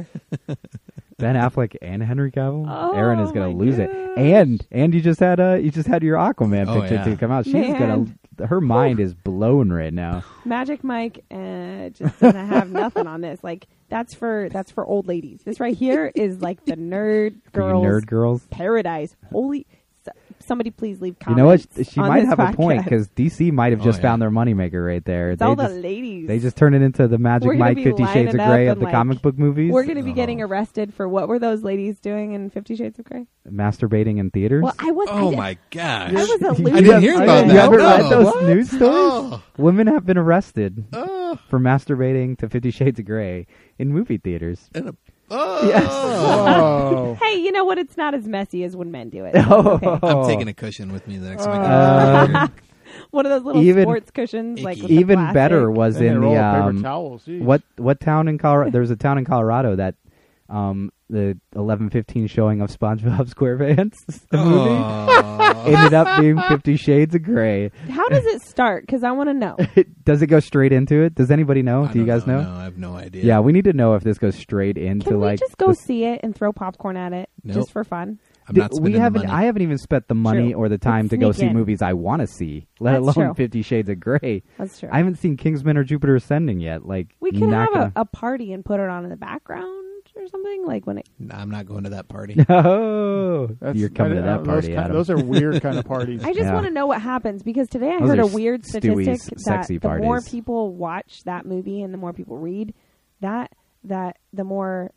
Ben Affleck and Henry Cavill. Oh, Aaron is going my to lose it. gosh. And you just had your Aquaman Oh, picture yeah. to come out. She's Man. going to. Her mind is blown right now. Magic Mike just doesn't have nothing on this. Like that's for old ladies. This right here is like the nerd For you girls nerd girls. paradise. Holy, somebody please leave You know what? comments. She on might this have a point podcast. because DC might have just yeah. found their moneymaker right there. It's all the just, ladies. they just turned it into the Magic We're gonna Mike be 50 Shades of lining up Grey of and, the like, comic book movies. We're going to be Oh. getting arrested for what were those ladies doing in 50 Shades of Grey? Masturbating in theaters. Well, I was. Oh I, my gosh! I was a You loser. I didn't hear about You that. haven't read No. those What? news stories? Oh. Women have been arrested Oh. for masturbating to 50 Shades of Grey in movie theaters. And oh. Yes. Whoa. Hey, you know what? It's not as messy as when men do it. Oh. Okay. I'm taking a cushion with me the next time I Uh, go out. One of those little Even- sports cushions, like Icky. with the Even plastic. better was And they in roll the up paper towels. Geez. what town in Colorado? There was a town in Colorado that the 11/15 showing of SpongeBob SquarePants the movie Oh. ended up being 50 Shades of Grey. How does it start? Because I want to know. Does it go straight into it? Does anybody know? I Do you don't guys know? No, I have no idea. Yeah, we need to know if this goes straight into Can we like. just go this- see it and throw popcorn at it Nope. just for fun? I'm not spending the money. I haven't even spent the money True. or the time Let's to go sneak see in. movies I want to see, let That's alone true. 50 Shades of Grey. That's true. I haven't seen Kingsman or Jupiter Ascending yet. Like We can not have gonna... a party and put it on in the background or something like when it. No, I'm not going to that party. Oh, That's- you're coming to that those party, kind- Adam. Those are weird kind of parties. I just Yeah. want to know what happens because today I Those heard are a weird Stewie's statistic that sexy the more parties. people watch that movie and the more people read that the more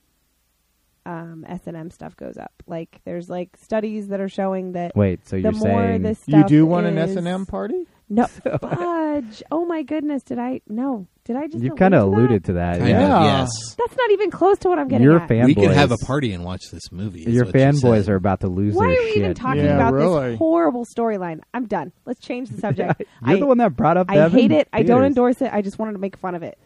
S&M stuff goes up. Like there's like studies that are showing that Wait, so the you're more saying this You stuff do want an is- S&M party? No, fudge. Oh my goodness, did I just you kind of allude alluded to that? Kind Yeah. of, Yeah. yes. That's not even close to what I'm getting Your at. fanboys. We could have a party and watch this movie. is Your what you fanboys said. are about to lose Why their are we shit. even talking Yeah, about really. this horrible storyline? I'm done. Let's change the subject. You're the one that brought up. I Devin hate it. I don't Peters endorse it. I just wanted to make fun of it.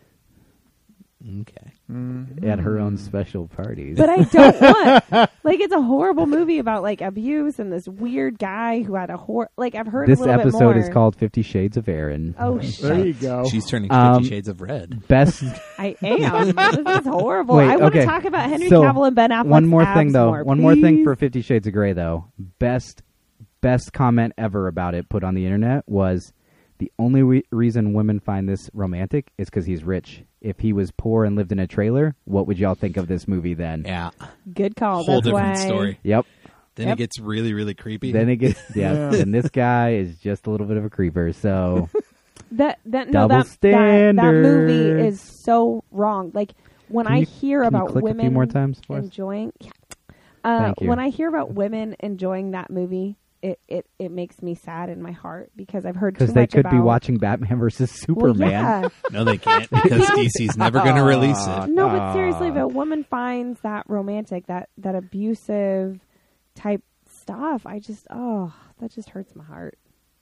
Okay. at her own special parties. But I don't want. Like, it's a horrible movie about like abuse and this weird guy who had a like I've heard This a little bit episode more. is called 50 Shades of Aaron. Oh There you shit! go. She's turning 50 Um, Shades of Red. Best I am. This is horrible. Wait, I want to okay. talk about Henry So, Cavill and Ben Affleck's one more thing abs though. more, One more thing please. for 50 Shades of Grey though. Best comment ever about it put on the internet was the only reason women find this romantic is because he's rich. If he was poor and lived in a trailer, what would y'all think of this movie then? Yeah. Good call. Whole That's different why. story. Yep. Then Yep. it gets really, really creepy. Then it gets Yeah. and this guy is just a little bit of a creeper. So That Double that movie standards. is so wrong. Like when Can I you- hear can you about click a few women more times for us? enjoying, Thank you. when I hear about women enjoying that movie, it makes me sad in my heart because I've heard too because they much could be about- watching Batman versus Well, Superman. yeah. No, they can't because DC's never going to release it. No, but seriously, if a woman finds that romantic, that abusive type stuff, I just that just hurts my heart.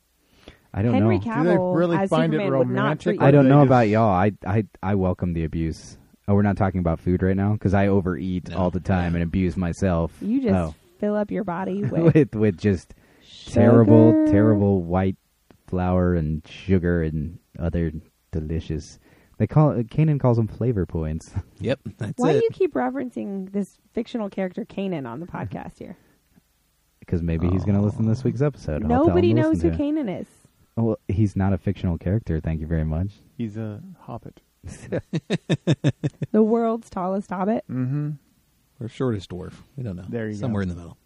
I don't Henry know. Cavill really as find it Superman would not romantic? treat Or I don't they know just- about y'all. I welcome the abuse. Oh, we're not talking about food right now because I overeat No. all the time and abuse myself. you just Oh. fill up your body with with just sugar. terrible white flour and sugar and other delicious. They call it, Kanan calls them flavor points Yep, that's Why it. do you keep referencing this fictional character Kanan on the podcast here? because maybe he's going to listen to this week's episode. I'll tell him Nobody to knows who listen to it. Kanan is. Well, he's not a fictional character. Thank you very much. He's a hobbit. The world's tallest hobbit. Mm-hmm. Or shortest dwarf. We don't know. There you go. Somewhere in the middle.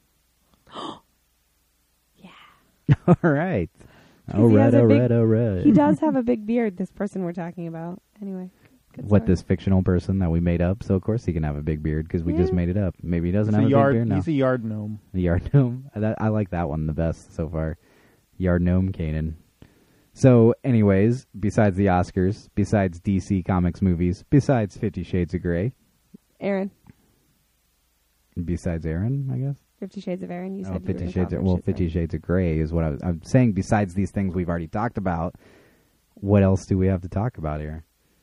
All right. Because he has a big- All right. He does have a big beard, this person we're talking about. Anyway. good What, story. this fictional person that we made up? So, of course, he can have a big beard because we just Yeah. made it up. Maybe he doesn't He's have a a big beard now. He's a yard gnome. The Yard Gnome. I like that one the best so far. Yard Gnome Kanan. So, anyways, besides the Oscars, besides DC Comics movies, besides 50 Shades of Grey, Aaron. besides Aaron, I guess. 50 Shades of Aaron. You said Oh, you were 50 gonna Shades. call Of, well, her 50 Shades of Grey is what I'm saying. Besides these things we've already talked about, what else do we have to talk about here?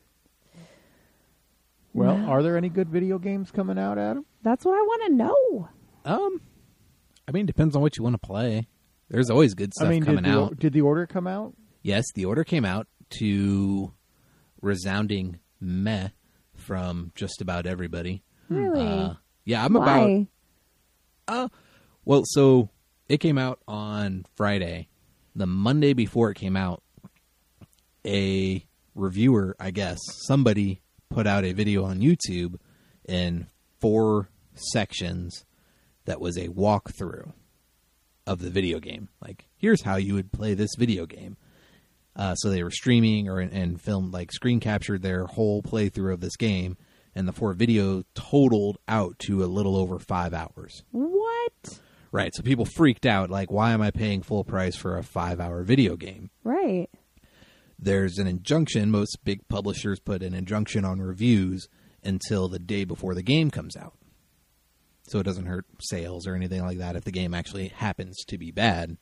Well, No. are there any good video games coming out, Adam? That's what I want to know. I mean, depends on what you want to play. There's always good stuff coming out. Did the order come out? Yes, the order came out to resounding meh from just about everybody. Really? Yeah, I'm Why? about. Well, so it came out on Friday. The Monday before it came out, a reviewer, I guess, somebody put out a video on YouTube in 4 sections that was a walkthrough of the video game. Like, here's how you would play this video game. So they were streaming and filmed, like screen captured their whole playthrough of this game, and the 4 video totaled out to a little over 5 hours. What? Right. So people freaked out, like, why am I paying full price for a 5-hour video game? Right. There's an injunction. Most big publishers put an injunction on reviews until the day before the game comes out. So it doesn't hurt sales or anything like that if the game actually happens to be bad.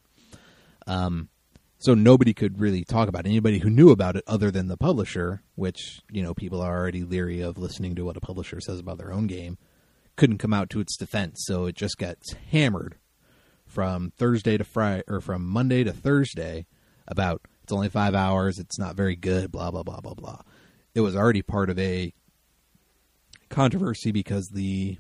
So nobody could really talk about it. Anybody who knew about it other than the publisher, which, you know, people are already leery of listening to what a publisher says about their own game, couldn't come out to its defense. So it just gets hammered from Thursday to Friday, or from Monday to Thursday, about it's only 5 hours, it's not very good, blah, blah, blah, blah, blah. It was already part of a controversy because the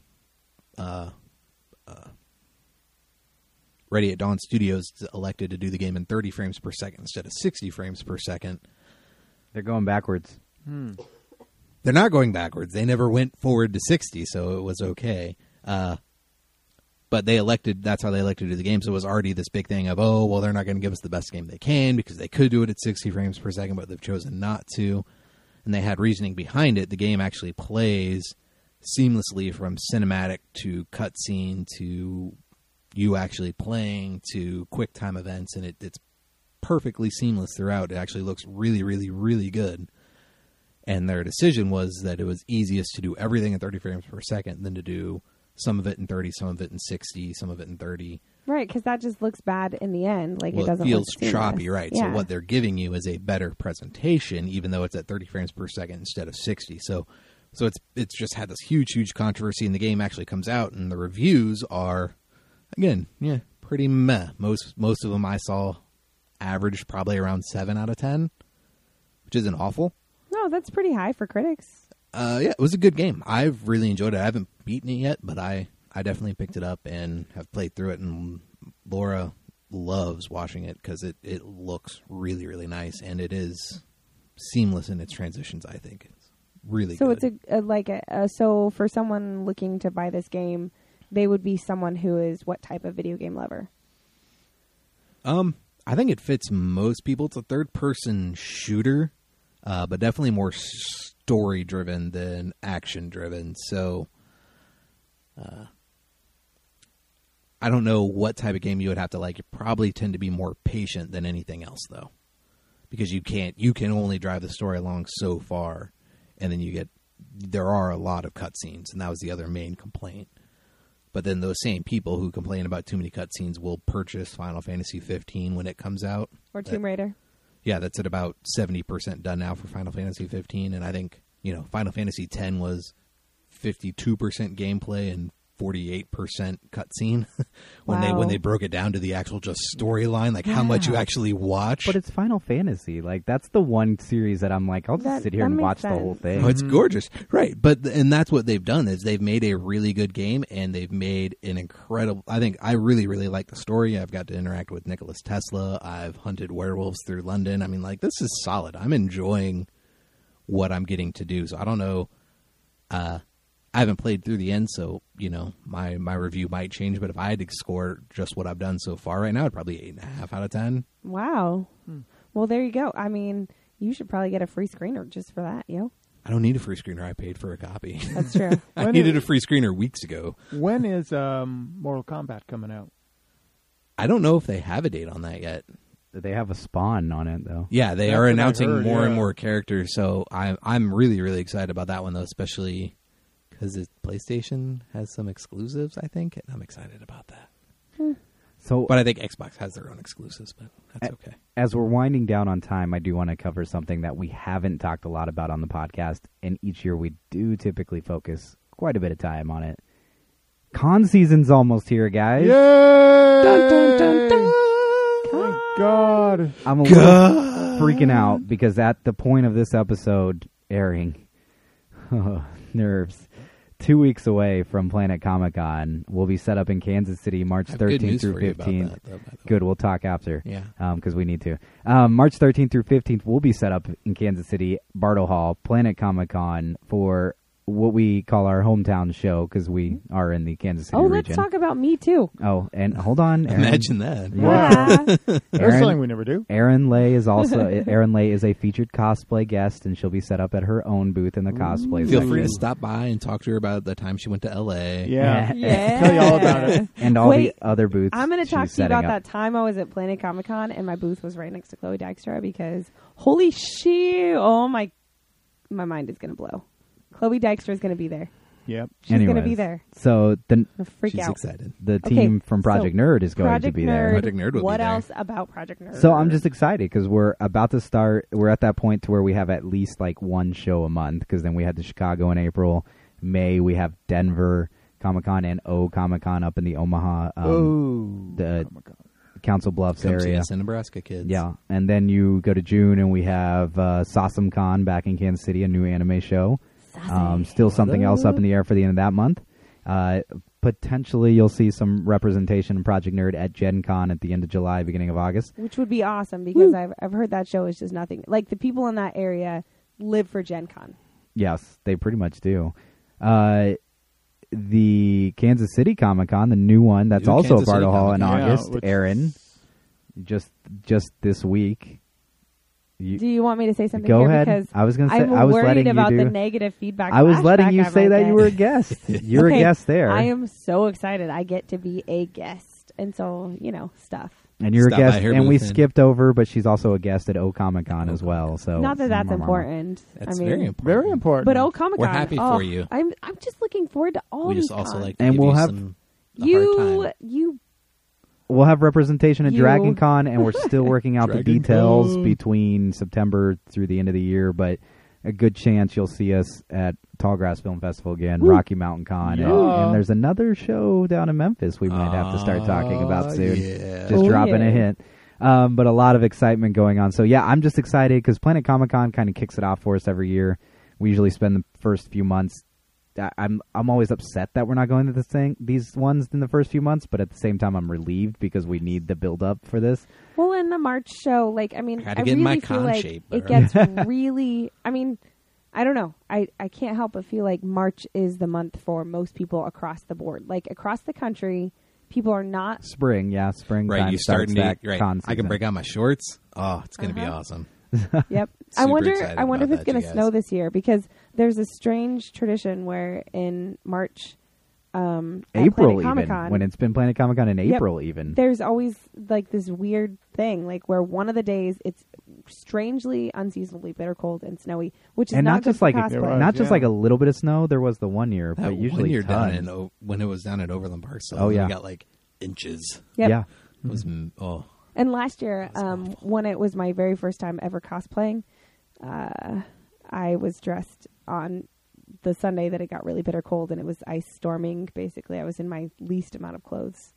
Ready at Dawn Studios elected to do the game in 30 frames per second instead of 60 frames per second. They're going backwards. They're not going backwards. They never went forward to 60, so it was okay. But they elected, that's how they elected to do the game. So it was already this big thing of, oh, well, they're not going to give us the best game they can because they could do it at 60 frames per second, but they've chosen not to. And they had reasoning behind it. The game actually plays seamlessly from cinematic to cutscene to you actually playing to quick time events, and it's perfectly seamless throughout. It actually looks really, really, really good. And their decision was that it was easiest to do everything at 30 frames per second than to do some of it in 30, some of it in 60, some of it in 30. Right, because that just looks bad in the end. Like, Well, it doesn't feels look seamless. choppy, right? Yeah. So what they're giving you is a better presentation, even though it's at 30 frames per second instead of 60. So it's just had this huge controversy, and the game actually comes out, and the reviews are, again, yeah, pretty meh. Most of them I saw averaged probably around 7 out of 10, which isn't awful. No, that's pretty high for critics. Yeah, it was a good game. I've really enjoyed it. I haven't beaten it yet, but I definitely picked it up and have played through it, and Laura loves watching it because it looks really, really nice, and it is seamless in its transitions, I think. It's really So good. it's so for someone looking to buy this game, they would be someone who is what type of video game lover? I think it fits most people. It's a third-person shooter, but definitely more story-driven than action-driven. So, I don't know what type of game you would have to like. You probably tend to be more patient than anything else, though, because you can only drive the story along so far, and then there are a lot of cutscenes, and that was the other main complaint. But then those same people who complain about too many cutscenes will purchase Final Fantasy 15 when it comes out. Or Tomb Raider? Yeah, that's at about 70% done now for Final Fantasy 15, and I think, Final Fantasy 10 was 52% gameplay and 48% cutscene when they broke it down to the actual just storyline, like how much you actually watch. But it's Final Fantasy. Like, that's the one series that I'm like, I'll just sit here and makes watch the sense. whole thing. Oh, it's gorgeous, right? And that's what they've done is they've made a really good game, and they've made an incredible. I think I really, really like the story. I've got to interact with Nikola Tesla. I've hunted werewolves through London. I mean, like, this is solid. I'm enjoying what I'm getting to do. So I don't know. I haven't played through the end, so my review might change. But if I had to score just what I've done so far right now, I'd probably 8.5 out of 10. Wow. Well, there you go. I mean, you should probably get a free screener just for that, yo. I don't need a free screener. I paid for a copy. That's true. I needed a free screener weeks ago. When is Mortal Kombat coming out? I don't know if they have a date on that yet. They have a Spawn on it, though. Yeah, they That's are what I announcing heard, more and yeah. more characters, so I'm really, really excited about that one, though, especially because PlayStation has some exclusives, I think, and I'm excited about that. So, But I think Xbox has their own exclusives, but that's okay. as we're winding down on time, I do want to cover something that we haven't talked a lot about on the podcast, and each year we do typically focus quite a bit of time on it. Con season's almost here, guys. Yay! Dun, dun, dun, dun. Thank God. I'm a little freaking out because at the point of this episode airing, nerves. 2 weeks away from Planet Comic-Con, we'll be set up in Kansas City March I have good 13th news through for you about 15th. that, though, by the way. Good, we'll talk after. Yeah. Because we need to. March 13th through 15th, we'll be set up in Kansas City, Bartle Hall, Planet Comic-Con for what we call our hometown show because we are in the Kansas City Oh, region. let's talk about me too. Oh, and hold on, Aaron. Imagine that. Yeah. That's something we never do. Aaron Lay is also Aaron Lay is a featured cosplay guest, and she'll be set up at her own booth in the cosplay Feel section. free to stop by and talk to her about the time she went to L.A. Yeah. Yeah. Tell you all about it. and all Wait, the other booths. I'm going to talk she's to you about setting up. that time I was at Planet Comic Con and my booth was right next to Chloe Dykstra because holy shit! Oh my mind is going to blow. Chloe Dykstra is going to be there. Yep. She's going to Anyways, be there. So I'm gonna freak She's out. excited. the Okay, team from so Project Nerd is going to Project be Nerd. there. Project Nerd will be what there. else about Project Nerd? So I'm just excited because we're about to start. We're at that point to where we have at least like one show a month because then we had the Chicago in April. May we have Denver Comic Con and O Comic Con up in the Omaha, the Oh my God. Council Bluffs Come see area. us in Nebraska, kids. Yeah, and then you go to June and we have Sawsome Con back in Kansas City, a new anime show. Still something else up in the air for the end of that month. Potentially, you'll see some representation in Project Nerd at Gen Con at the end of July, beginning of August. which would be awesome because I've heard that show is just nothing. Like the people in that area live for Gen Con. Yes, they pretty much do. The Kansas City Comic Con, the new one, that's New also Kansas a Bardo City Hall in Comic-Con. Yeah, August. which- Aaron, just this week. Do you want me to say something Go here? ahead. Because I was going to say I'm I was worried letting about you the do. negative feedback. I was letting flashback you I say might that get. you were a guest. You're Okay, a guest there. I am so excited. I get to be a guest, and so stuff. And you're Stop a by guest, her and we booth and- skipped over, but she's also a guest at O Comic Con as well. So Not that that's important. That's I mean, very important. Very important. But Comic Con, We're happy for you. I'm just looking forward to all We these just also cons. like to And give we'll you have- some a hard time. you we'll have representation at You- Dragon Con, and we're still working out the Dragon details Con. between September through the end of the year. But a good chance you'll see us at Tallgrass Film Festival again, Rocky Mountain Con, Yeah. and there's another show down in Memphis we might have to start talking about soon. Yeah. Just Oh, dropping yeah. a hint. But a lot of excitement going on. So yeah, I'm just excited because Planet Comic Con kind of kicks it off for us every year. We usually spend the first few months. I'm always upset that we're not going to these ones in the first few months, but at the same time, I'm relieved because we need the build up for this. well in the March show. Like I mean, Had to I get in really my feel con like shape, it bro. gets really. I mean, I don't know. I can't help but feel like March is the month for most people across the board. Like across the country, people are not. Spring, spring. Right, time you starts starting that to right. con I can season. break out my shorts. Oh, it's gonna be Uh-huh. awesome. Yep. I Super wonder. excited I wonder about if it's that, going you to guys. snow this year because there's a strange tradition where in March, at April Planet even Comic-Con, when it's been Planet Comic Con in Yep. April even. there's always like this weird thing, like where one of the days it's strangely, unseasonably bitter cold and snowy, which is And not not good just for like There cosplay. was, not just yeah. like a little bit of snow. There was the one year, That but usually one year down tons. in when it was down at Overland Park, so Oh, yeah. we got like inches. Yep. Yeah, It was And last year, That's awful. when it was my very first time ever cosplaying, I was dressed on the Sunday that it got really bitter cold and it was ice storming. Basically, I was in my least amount of clothes.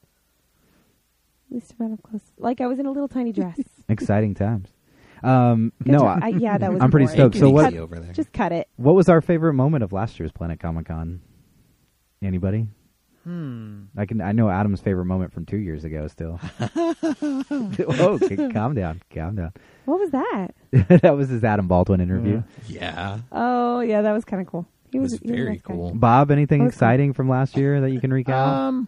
Like I was in a little tiny dress. exciting times. Good No, job. yeah, that was. I'm pretty boring. stoked. So what- Easy over there. Just cut it. what was our favorite moment of last year's Planet Comic Con? Anybody? I know Adam's favorite moment from 2 years ago. Still. Whoa, okay, calm down. What was that? That was his Adam Baldwin interview. Yeah, Oh, yeah, that was kind of cool. He it was he a very nice guy. cool. Bob, anything That was exciting from last year that you can recount?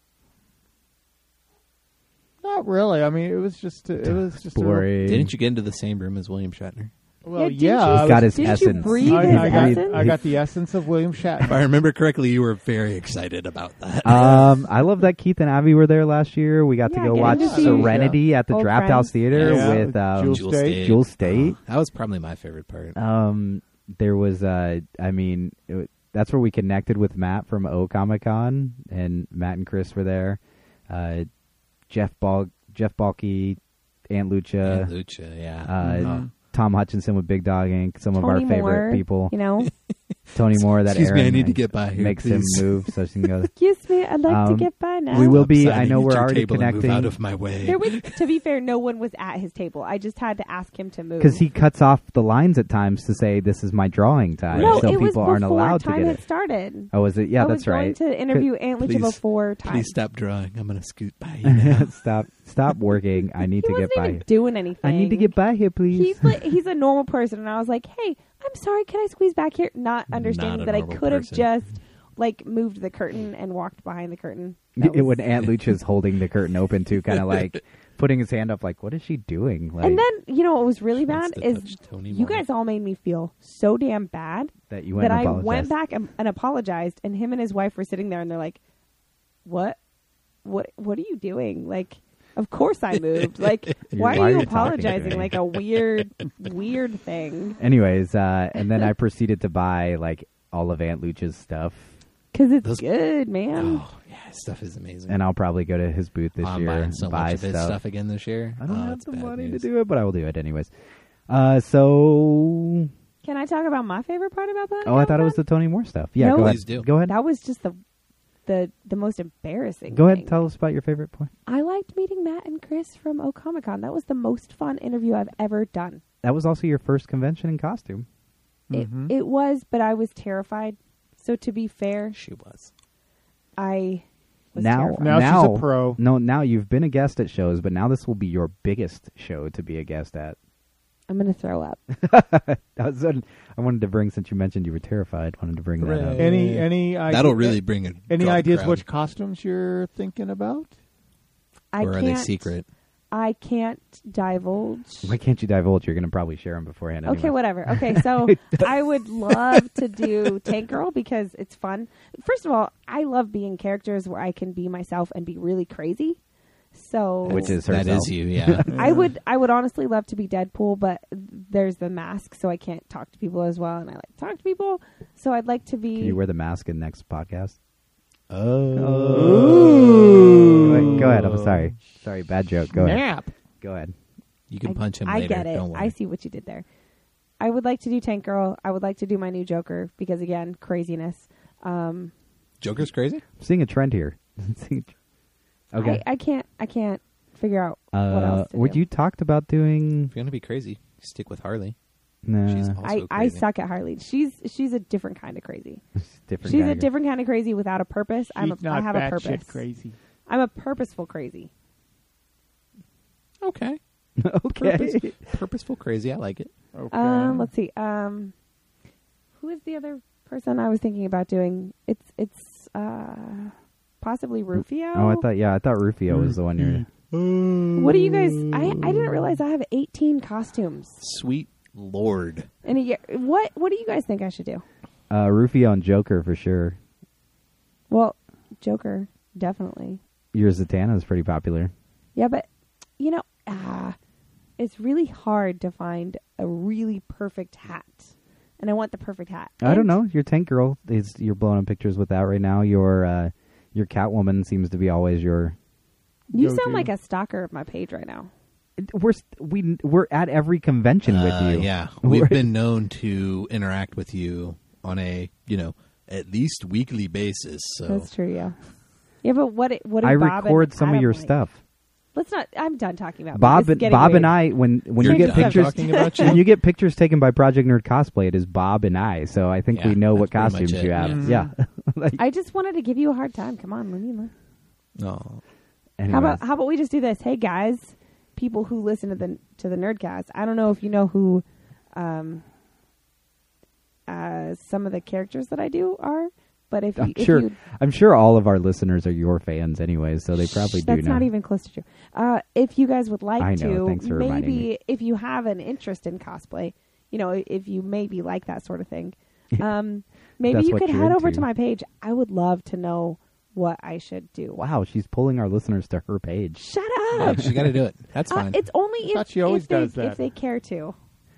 Not really. I mean, it was just a Boring. Didn't you get into the same room as William Shatner? Well, didn't yeah. you- I He's got his Didn't essence. you breathe I, his I got, essence? I got the essence of William If I Shatner. remember correctly, you were very excited about that. I love that Keith and Abby were there last year. We got to Yeah, go getting watch to see Serenity at the old Draft friends. House Theater Yeah, with Jules Jewel State. Jewel State. That was probably my favorite part. There was, that's where we connected with Matt from O Comic Con, and Matt and Chris were there. Jeff Balke, Aunt Lucha, And Lucha, yeah. Mm-hmm. Tom Hutchinson with Big Dog Inc., some of our Tony favorite Moore, people. You know, Tony Moore, that Excuse me, Aaron I need to get by here, makes please. him move so she can go. excuse me, I'd like to get by now. We will be. Upside I know at we're your already table and connecting Move out of my way. There was, to be fair, no one was at his table. I just had to ask him to move because he cuts off the lines at times to say this is my drawing time, No, so it was people aren't before allowed to time get had it. started. Oh, is it? Yeah, I that's was going right. to interview Aunt Lucha Please- before time. Please stop drawing. I'm going to scoot by you now. Stop working. I need He to get wasn't by. even doing anything. I need to get by here, please. He's a normal person, and I was like, "Hey, I'm sorry, can I squeeze back here?" Not understanding a that I normal could have person. just like moved the curtain and walked behind the curtain. That was- When Aunt Lucha's holding the curtain open too, kind of like putting his hand up, like, what is she doing? Like, and then, what was really She wants bad to is touch Tony you more. guys all made me feel so damn bad that you went that and I went apologized. back and apologized, and him and his wife were sitting there, and they're like, "What are you doing?" Like, of course I moved. Like, why Why are you are you talking to apologizing? me? Like a weird thing. Anyways, and then I proceeded to buy like all of Aunt Lucha's stuff, Because it's Those- good, man. Oh, yeah, his stuff is amazing. and I'll probably go to his booth this I'm year buying and so buy much of his stuff. stuff again this year. I don't have it's the bad money news. to do it, but I will do it anyways. So, Can I talk about my favorite part about Planet I thought it was Comic-Con? the Tony Moore stuff. Yeah, No. go ahead. Please do. Go ahead. That was just the most embarrassing. Go ahead. thing. Tell us about your favorite point. I liked meeting Matt and Chris from Comic-Con. That was the most fun interview I've ever done. That was also your first convention in costume. Mhm. It was, but I was terrified. So to be fair, She was. I was Now, terrified. Now she's a pro. No, now you've been a guest at shows, but now this will be your biggest show to be a guest at. I'm going to throw up. I wanted to bring, since you mentioned you were terrified, wanted to bring that up. Hooray. Any idea, That'll really bring a any draw the ideas crowd. which costumes you're thinking about? I Or are can't, they secret? I can't divulge. Why can't you divulge? You're going to probably share them beforehand. Okay, anyway. whatever. Okay, so I would love to do Tank Girl because it's fun. First of all, I love being characters where I can be myself and be really crazy. So Which is That herself. is you, yeah. I would honestly love to be Deadpool, but there's the mask, so I can't talk to people as well, and I like to talk to people. So I'd like to be. Can you wear the mask in next podcast? Go ahead. I'm sorry. Sorry, bad joke. Go ahead. Snap. Go ahead. You can I- punch him I later. get it. Don't worry. I see what you did there. I would like to do Tank Girl. I would like to do my new Joker because again, craziness. Joker's crazy? I'm seeing a trend here. Okay. I can't figure out what else to Would do. you talked about doing? If you're going to be crazy, stick with Harley. Nah, She's also I crazy. suck at Harley. She's a different kind of crazy. different. She's kind a of- different kind of crazy without a purpose. She's I not have a batshit purpose. crazy. I'm a purposeful crazy. Okay. Okay. Purposeful crazy. I like it. Okay. Let's see. Who is the other person I was thinking about doing? It's possibly Rufio. Oh, I thought Rufio was the one you're. What do you guys? I didn't realize I have 18 costumes Sweet Lord. in a year. What do you guys think I should do? Rufio and Joker for sure. Well, Joker definitely. Your Zatanna is pretty popular. Yeah, but it's really hard to find a really perfect hat, and I want the perfect hat. I don't And know. Your Tank Girl you're blowing up pictures with that right now. Your Catwoman seems to be always your. You Go-to. sound like a stalker of my page right now. We're at every convention with you. Yeah. We're- We've been known to interact with you on a, at least weekly basis. So That's true. Yeah. Yeah, but what do I Bob record and some of Adam your like? stuff. Let's not. I'm done talking about Bob me. This is and getting Bob weird. and I when You're you get done pictures talking about you? when you get pictures taken by Project Nerd Cosplay, it is Bob and I. So I think Yeah, we know what that's pretty much costumes it, you have. yeah. Yeah. Like, I just wanted to give you a hard time. Come on, Luna. No. anyways. How about we just do this? Hey guys, people who listen to the Nerdcast. I don't know if you know who some of the characters that I do are, but if you, I'm sure all of our listeners are your fans anyways, so they probably do that's know. not even close to true. If you guys would like I know, to, thanks for reminding me. maybe if you have an interest in cosplay, if you maybe like that sort of thing, maybe That's you what could you're head over into. to my page. I would love to know what I should do. Wow, she's pulling our listeners to her page. Shut Yeah, up. you got to do it. That's fine. It's only thought if, she always if they, does that. if they care to.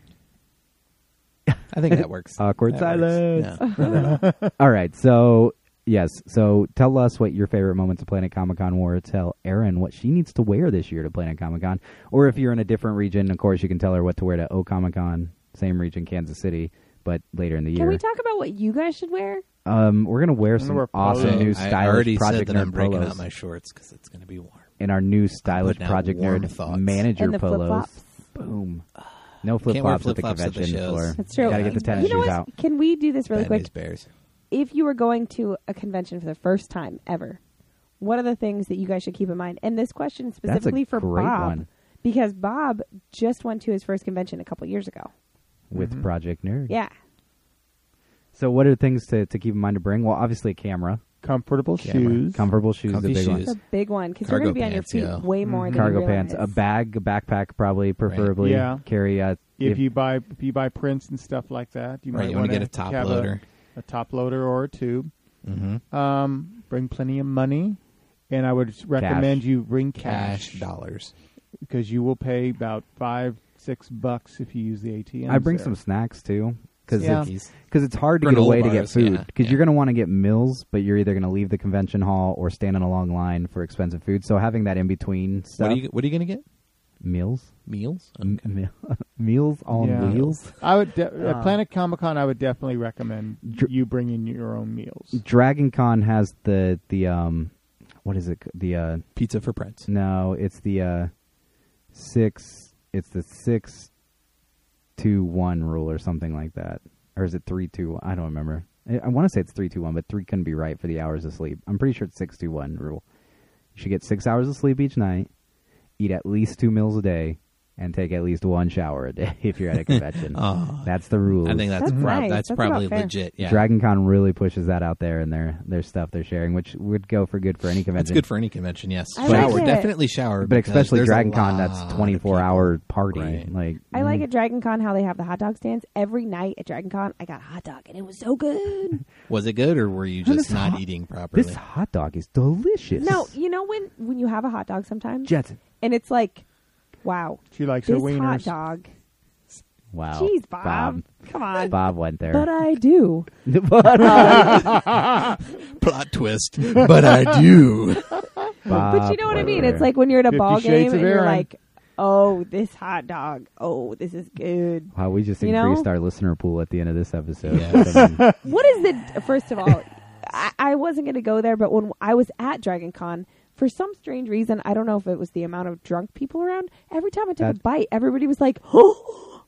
I think that works. Awkward That silence. works. Yeah. All right, so yes, so tell us what your favorite moments of Planet Comic Con were. Tell Erin what she needs to wear this year to Planet Comic Con, or if you're in a different region, of course, you can tell her what to wear to O Comic Con, same region, Kansas City, but later in the year. Can we talk about what you guys should wear? We're gonna wear I'm gonna some wear awesome polos. new I stylish already Project said that I'm Nerd breaking polos out my shorts because it's going to be warm. in our new stylish putting out Project warm Nerd thoughts. manager And the polos. flip-flops. Boom. No flip Can't wear flops at the flip-flops at the convention shows. floor. That's true. Gotta get the tennis You know shoes what? out. Can we do this really Bad quick? News Bears. If you were going to a convention for the first time ever, what are the things that you guys should keep in mind? And this question specifically for great Bob, one. because Bob just went to his first convention a couple years ago. With Project Nerd. Yeah. So what are things to keep in mind to bring? Well, obviously a camera. Comfortable Camera. shoes. Comfortable shoes, Comfy the big one. shoes. It's a big one because you're Cargo going to be on your pants, feet yeah. way more than Cargo you pants, realize. a bag, a backpack, probably, preferably. Yeah. Carry. If you buy prints and stuff like that, you Right, might you want want to get a top have loader. a top loader or a tube. Mm-hmm. Bring plenty of money, and I would recommend you bring cash dollars. because you will pay about $5-6 if you use the ATM. I bring some snacks too, because Yeah. it's hard to get Granola away to get bars, food yeah, because yeah. you're going to want to get meals, but you're either going to leave the convention hall or stand in a long line for expensive food. So having that in between stuff, What are you going to get? meals, Meals? meals on Yeah. wheels. I would at Planet Comic Con. I would definitely recommend you bringing your own meals. Dragon Con has the what is it? The Pizza for Prince. no, it's the 6-2-1 rule or something like that, or is it 3-2? I don't remember. I want to say it's 3-2-1, but 3 couldn't be right for the hours of sleep. I'm pretty sure it's 6-2-1 rule. You should get 6 hours of sleep each night, eat at least 2 meals a day, and take at least 1 shower a day if you're at a convention. Oh, That's the rule. I think that's That's nice. that's That's probably about fair. legit. Yeah, Dragon Con really pushes that out there in their stuff they're sharing, which would go for good for any that's convention. good for any convention. Yes, I shower, like it. definitely shower. But because especially there's a Dragon Con, lot that's of 24-hour people. party. Right. Like I like at Dragon Con how they have the hot dog stands. Every night at Dragon Con, I got a hot dog, and it was so good. Was it good, or were you How just does not hot- eating properly? This hot dog is delicious. No, you know when you have a hot dog sometimes, Jetson. and it's like, wow, She likes her this hot wieners. dog. Wow. Jeez, Bob. Come on. Bob went there. But I do. Plot twist, but I do. But you know what I mean? It's like when you're at a ball game and you're like, oh, this hot dog. Oh, this is good. Wow, we just You know? increased our listener pool at the end of this episode. Yes. I mean, What is the, first of all, I wasn't going to go there, but when I was at Dragon Con, for some strange reason, I don't know if it was the amount of drunk people around, every time I took a bite, everybody was like, oh,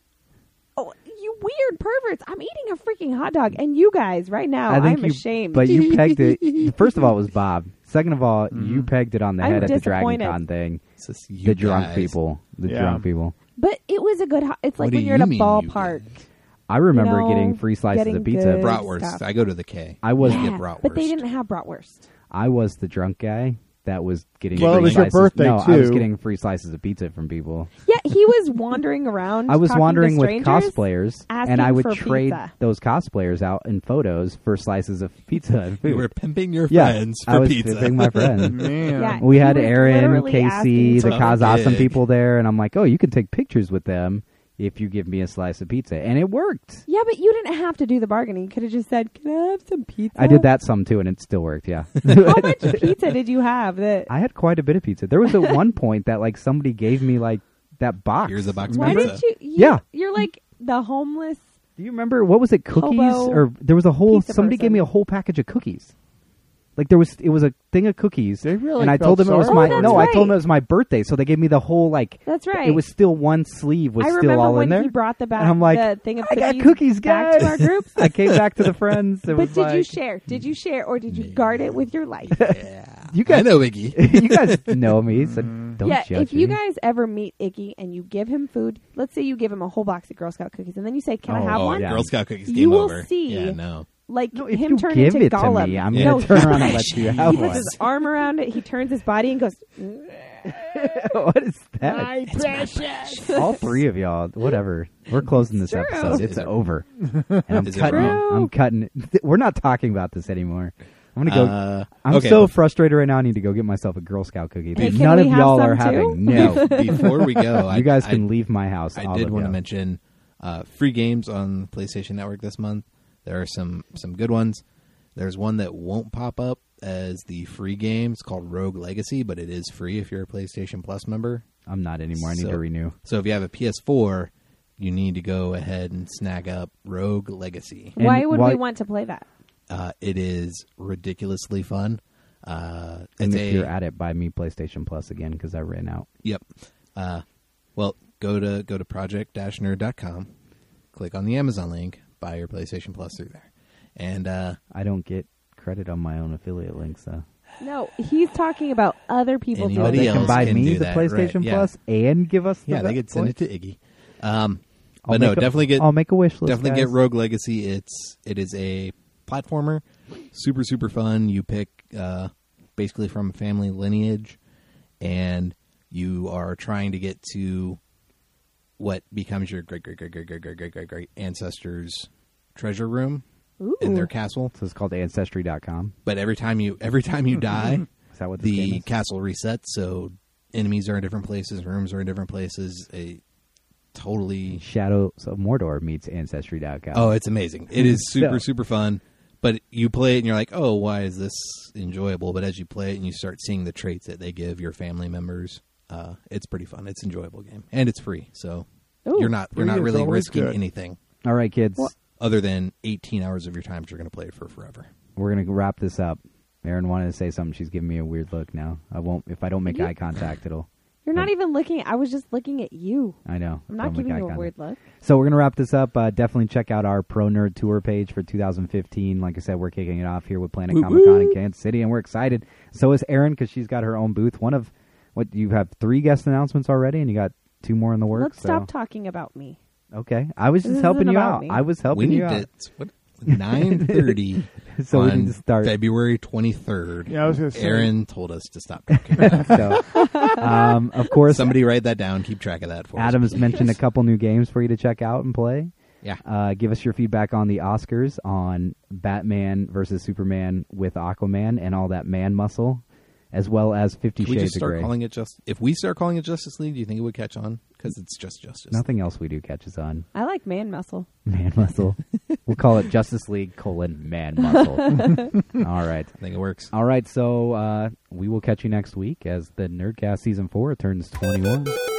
you weird perverts. I'm eating a freaking hot dog. And you guys, right now, I think I'm ashamed. But you pegged it. First of all, it was Bob. Second of all, you pegged it on the I'm head at the Dragon disappointed. Con thing. It's just The you drunk guys. people. The Yeah. drunk people. But it was a good, it's like What do when you're at you a mean, you ballpark. guys? I remember know, getting free slices getting of pizza. good. Bratwurst. stuff. I go to the K. I was You Yeah, get bratwurst. but they didn't have bratwurst. I was the drunk guy that was getting Well, free it was your slices. birthday, no, I was too. getting free slices of pizza from people. Yeah, he was wandering around. I was talking wandering to with strangers, cosplayers, asking and I would for trade pizza. those cosplayers out in photos for slices of pizza and food. You were pimping your yeah, friends I for was pizza. pimping my friends. Man. Yeah. We He had was Aaron, literally Casey, asking the for Cause Awesome gig. people there, and I'm like, oh, you can take pictures with them if you give me a slice of pizza. And it worked. Yeah, but you didn't have to do the bargaining. You could have just said, "Can I have some pizza?" I did that some too, and it still worked, yeah. How much pizza did you have? That I had quite a bit of pizza. There was at one point that like somebody gave me like that box. Here's a box of why pizza. did you? Yeah. You're like the homeless. Do you remember what was it? Cookies Hobo or there was a whole pizza somebody gave me a person. whole package of cookies. Like it was a thing of cookies, They really and I felt told them it was sorry my for no. you. I That's told them right. it was my birthday, so they gave me the whole like. That's right. It was still one sleeve was I still remember all when in there. he brought the back. And I'm like, the thing of I got cookies cookies, back guys. to our group. I came back to the friends. It But was did like, you share? Did you share, or did you guard it with your life? Yeah. You guys I know Iggy. you guys know me, so don't yeah, judge if you me. guys ever meet Iggy and you give him food, let's say you give him a whole box of Girl Scout cookies, and then you say, "Can I have Oh, one?" yeah. Girl Scout cookies. You Game will over. see. Yeah, no. Like No, if him you turn give into it to Gollum. me, I'm Yeah. gonna No, turn around and let you have he one. puts his arm around it. He turns his body and goes. What is that? precious. All three of y'all, whatever. We're closing this True. episode. It's Is it- over. And I'm Is it cutting. wrong? I'm cutting it. We're not talking about this anymore. I'm gonna go. I'm okay, so frustrated right now. I need to go get myself a Girl Scout cookie. Hey, that can none we of have y'all some are too? having. No, Before we go, you guys I can leave my house. I I'll did let want to go. mention free games on PlayStation Network this month. There are some good ones. There's one that won't pop up as the free game. It's called Rogue Legacy, but it is free if you're a PlayStation Plus member. I'm not anymore. I need So- to renew. So if you have a PS4, you need to go ahead and snag up Rogue Legacy. And Why would why- we want to play that? It is ridiculously fun. And It's if you're at it, buy me PlayStation Plus again because I ran out. Yep. Well, go to project-nerd.com, click on the Amazon link, buy your PlayStation Plus through there. And I don't get credit on my own affiliate links, though. No, he's talking about other people doing Anybody they it. can else buy can me do the that, PlayStation right, yeah. Plus and give us the yeah, they could send it to Iggy. I'll But no, definitely get I'll make a wish list. definitely guys. get Rogue Legacy. It is a platformer, super fun. You pick basically from a family lineage, and you are trying to get to what becomes your great ancestors' treasure room Ooh. in their castle. So it's called Ancestry.com. But every time you die, Is that what this game the is? castle resets. So enemies are in different places, rooms are in different places. A totally Shadows of Mordor meets Ancestry.com. Oh, it's amazing. It is So- super fun. But you play it and you're like, oh, why is this enjoyable? But as you play it and you start seeing the traits that they give your family members, it's pretty fun. It's an enjoyable game. And it's free. So Ooh. you're not Free is really always risking good. anything All right, kids. other than 18 hours of your time that you're going to play it for forever. We're going to wrap this up. Erin wanted to say something. She's giving me a weird look now. I won't. If I don't make eye contact, it'll. You're not even looking. I was just looking at you. I know. I'm not Don't make giving eye you a contact. weird look. So we're going to wrap this up. Definitely check out our Pro Nerd Tour page for 2015. Like I said, we're kicking it off here with Planet Comic Con in Kansas City, and we're excited. So is Erin, because she's got her own booth. One of, what, you have 3 guest announcements already, and you got 2 more in the works? Let's stop talking about me. Okay. I was This just helping isn't you about out. me. I was We helping need you out. to, what, 9:30 So we on need to start. February 23rd. Yeah, I was going to say. Aaron told us to stop talking. So, of course, Somebody write that down. Keep track of that for us. Adam's mentioned a couple new games for you to check out and play. Yeah. Give us your feedback on the Oscars, on Batman versus Superman with Aquaman and all that man muscle, as well as 50 Can we Shades just of start Grey. calling it just? If we start calling it Justice League, do you think it would catch on? Because it's just Justice. Nothing else we do catches on. I like man muscle. Man muscle. We'll call it Justice League : Man Muscle. All right. I think it works. All right. So we will catch you next week as the Nerdcast Season 4 turns 21.